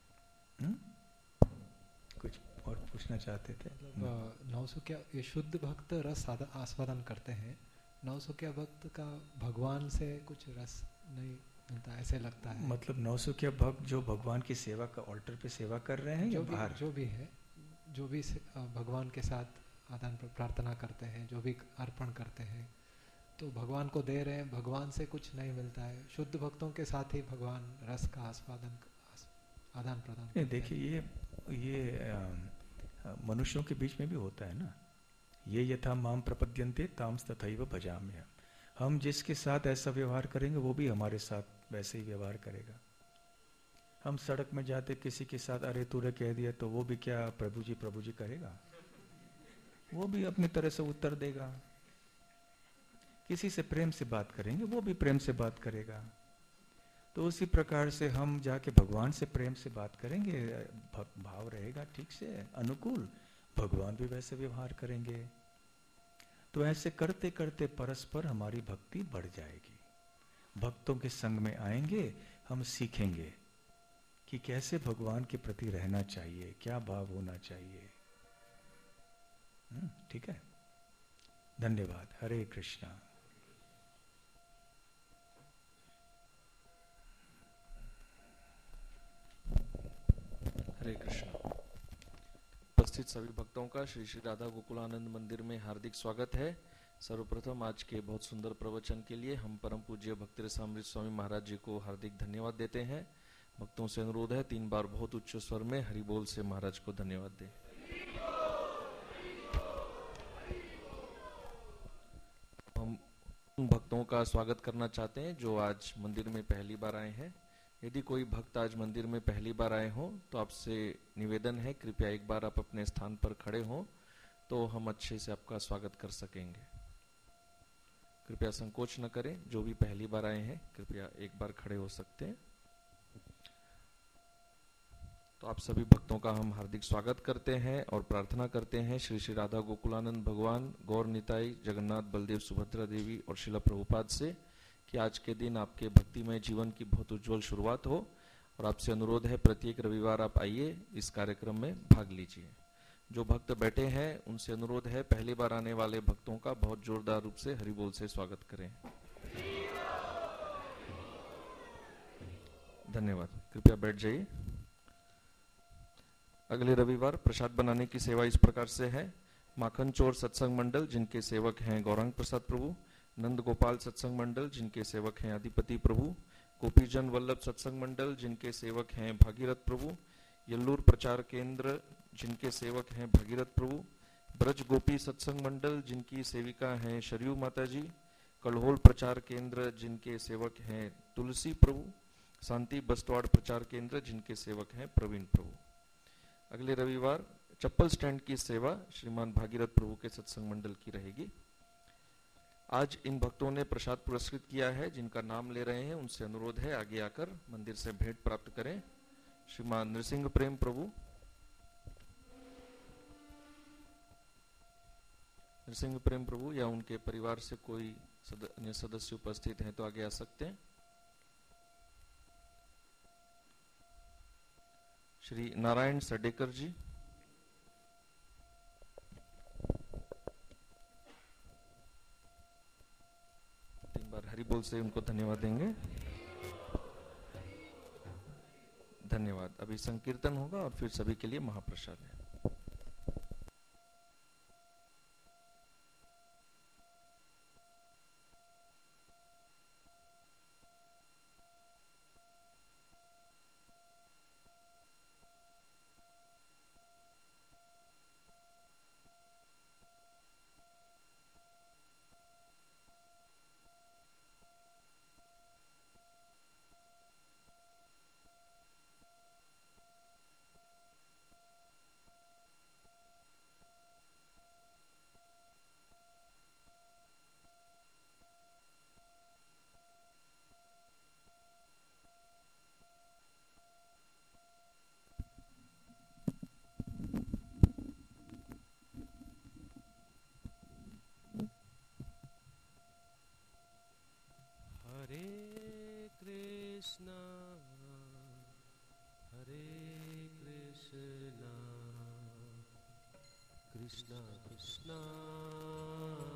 कुछ और पूछना चाहते थे? नौसुकिया, ये शुद्ध भक्त रस आस्वादन करते हैं, नौसुकिया भक्त का भगवान से कुछ रस नहीं मिलता, ऐसे लगता है। मतलब नौसुकिया भक्त जो भगवान की सेवा का ऑल्टर पे सेवा कर रहे हैं, जो या बाहर? जो भी है, जो भी भगवान के साथ आदान प्रार्थना करते हैं, जो भी अर्पण करते हैं, तो भगवान को दे रहे हैं, भगवान से कुछ नहीं मिलता है। शुद्ध भक्तों के साथ ही भगवान रस का आदान प्रदान। देखिए, ये मनुष्यों के बीच में भी होता है ना, ये यथा माम प्रपद्यन्ते ताम्स तथैव भजाम्यहम्। हम जिसके साथ ऐसा व्यवहार करेंगे वो भी हमारे साथ वैसे ही व्यवहार करेगा। हम सड़क में जाते किसी के साथ अरे तूने कह दिया, तो वो भी क्या प्रभु जी करेगा? वो भी अपनी तरह से उत्तर देगा। किसी से प्रेम से बात करेंगे, वो भी प्रेम से बात करेगा। तो उसी प्रकार से हम जाके भगवान से प्रेम से बात करेंगे, भाव रहेगा ठीक से अनुकूल, भगवान भी वैसे व्यवहार करेंगे। तो ऐसे करते करते परस्पर हमारी भक्ति बढ़ जाएगी। भक्तों के संग में आएंगे, हम सीखेंगे कि कैसे भगवान के प्रति रहना चाहिए, क्या भाव होना चाहिए। ठीक है, धन्यवाद। हरे कृष्णा। हरे कृष्णा। उपस्थित सभी भक्तों का श्री श्री राधा गोकुलानंद मंदिर में हार्दिक स्वागत है। सर्वप्रथम आज के बहुत सुंदर प्रवचन के लिए हम परम पूज्य भक्ति रसामृत स्वामी महाराज जी को हार्दिक धन्यवाद देते हैं। भक्तों से अनुरोध है 3 बार बहुत उच्च स्वर में हरि बोल से महाराज को धन्यवाद दें। हम उन भक्तों का स्वागत करना चाहते हैं जो आज मंदिर में पहली बार आए हैं। यदि कोई भक्त आज मंदिर में पहली बार आए हो तो आपसे निवेदन है, कृपया एक बार आप अपने स्थान पर खड़े हो तो हम अच्छे से आपका स्वागत कर सकेंगे। कृपया संकोच न करें। जो भी पहली बार आए हैं कृपया एक बार खड़े हो सकते हैं। तो आप सभी भक्तों का हम हार्दिक स्वागत करते हैं और प्रार्थना करते हैं श्री श्री राधा गोकुलानंद भगवान, गौर निताई, जगन्नाथ, बलदेव, सुभद्रा देवी और शिला प्रभुपाद से कि आज के दिन आपके भक्तिमय जीवन की बहुत उज्जवल शुरुआत हो। और आपसे अनुरोध है प्रत्येक रविवार आप आइए, इस कार्यक्रम में भाग लीजिए। जो भक्त बैठे हैं उनसे अनुरोध है पहली बार आने वाले भक्तों का बहुत जोरदार रूप से हरि बोल से स्वागत करें। धन्यवाद। कृपया बैठ जाइए। अगले रविवार प्रसाद बनाने की सेवा इस प्रकार से है। माखन चोर सत्संग मंडल जिनके सेवक हैं गौरांग प्रसाद प्रभु, नंद गोपाल सत्संग मंडल जिनके सेवक हैं अधिपति प्रभु, गोपीजन वल्लभ सत्संग मंडल जिनके सेवक हैं भागीरथ प्रभु, यल्लूर प्रचार केंद्र जिनके सेवक हैं भगीरथ प्रभु, ब्रज गोपी सत्संग मंडल जिनकी सेविका हैं शरयू माता जी, कलहोल प्रचार केंद्र जिनके सेवक हैं तुलसी प्रभु, शांति बस्तवाड़ प्रचार केंद्र जिनके सेवक हैं प्रवीण प्रभु। अगले रविवार चप्पल स्टैंड की सेवा श्रीमान भागीरथ प्रभु के सत्संग मंडल की रहेगी। आज इन भक्तों ने प्रसाद पुरस्कृत किया है, जिनका नाम ले रहे हैं उनसे अनुरोध है आगे आकर मंदिर से भेंट प्राप्त करें। श्रीमान नृसिंह प्रेम प्रभु, नृसिंह प्रेम प्रभु या उनके परिवार से कोई अन्य सदस्य उपस्थित हैं तो आगे आ सकते हैं। श्री नारायण सडेकर जी, तीन बार हरि बोल से उनको धन्यवाद देंगे। धन्यवाद। अभी संकीर्तन होगा और फिर सभी के लिए महाप्रसाद है। Krishna Krishna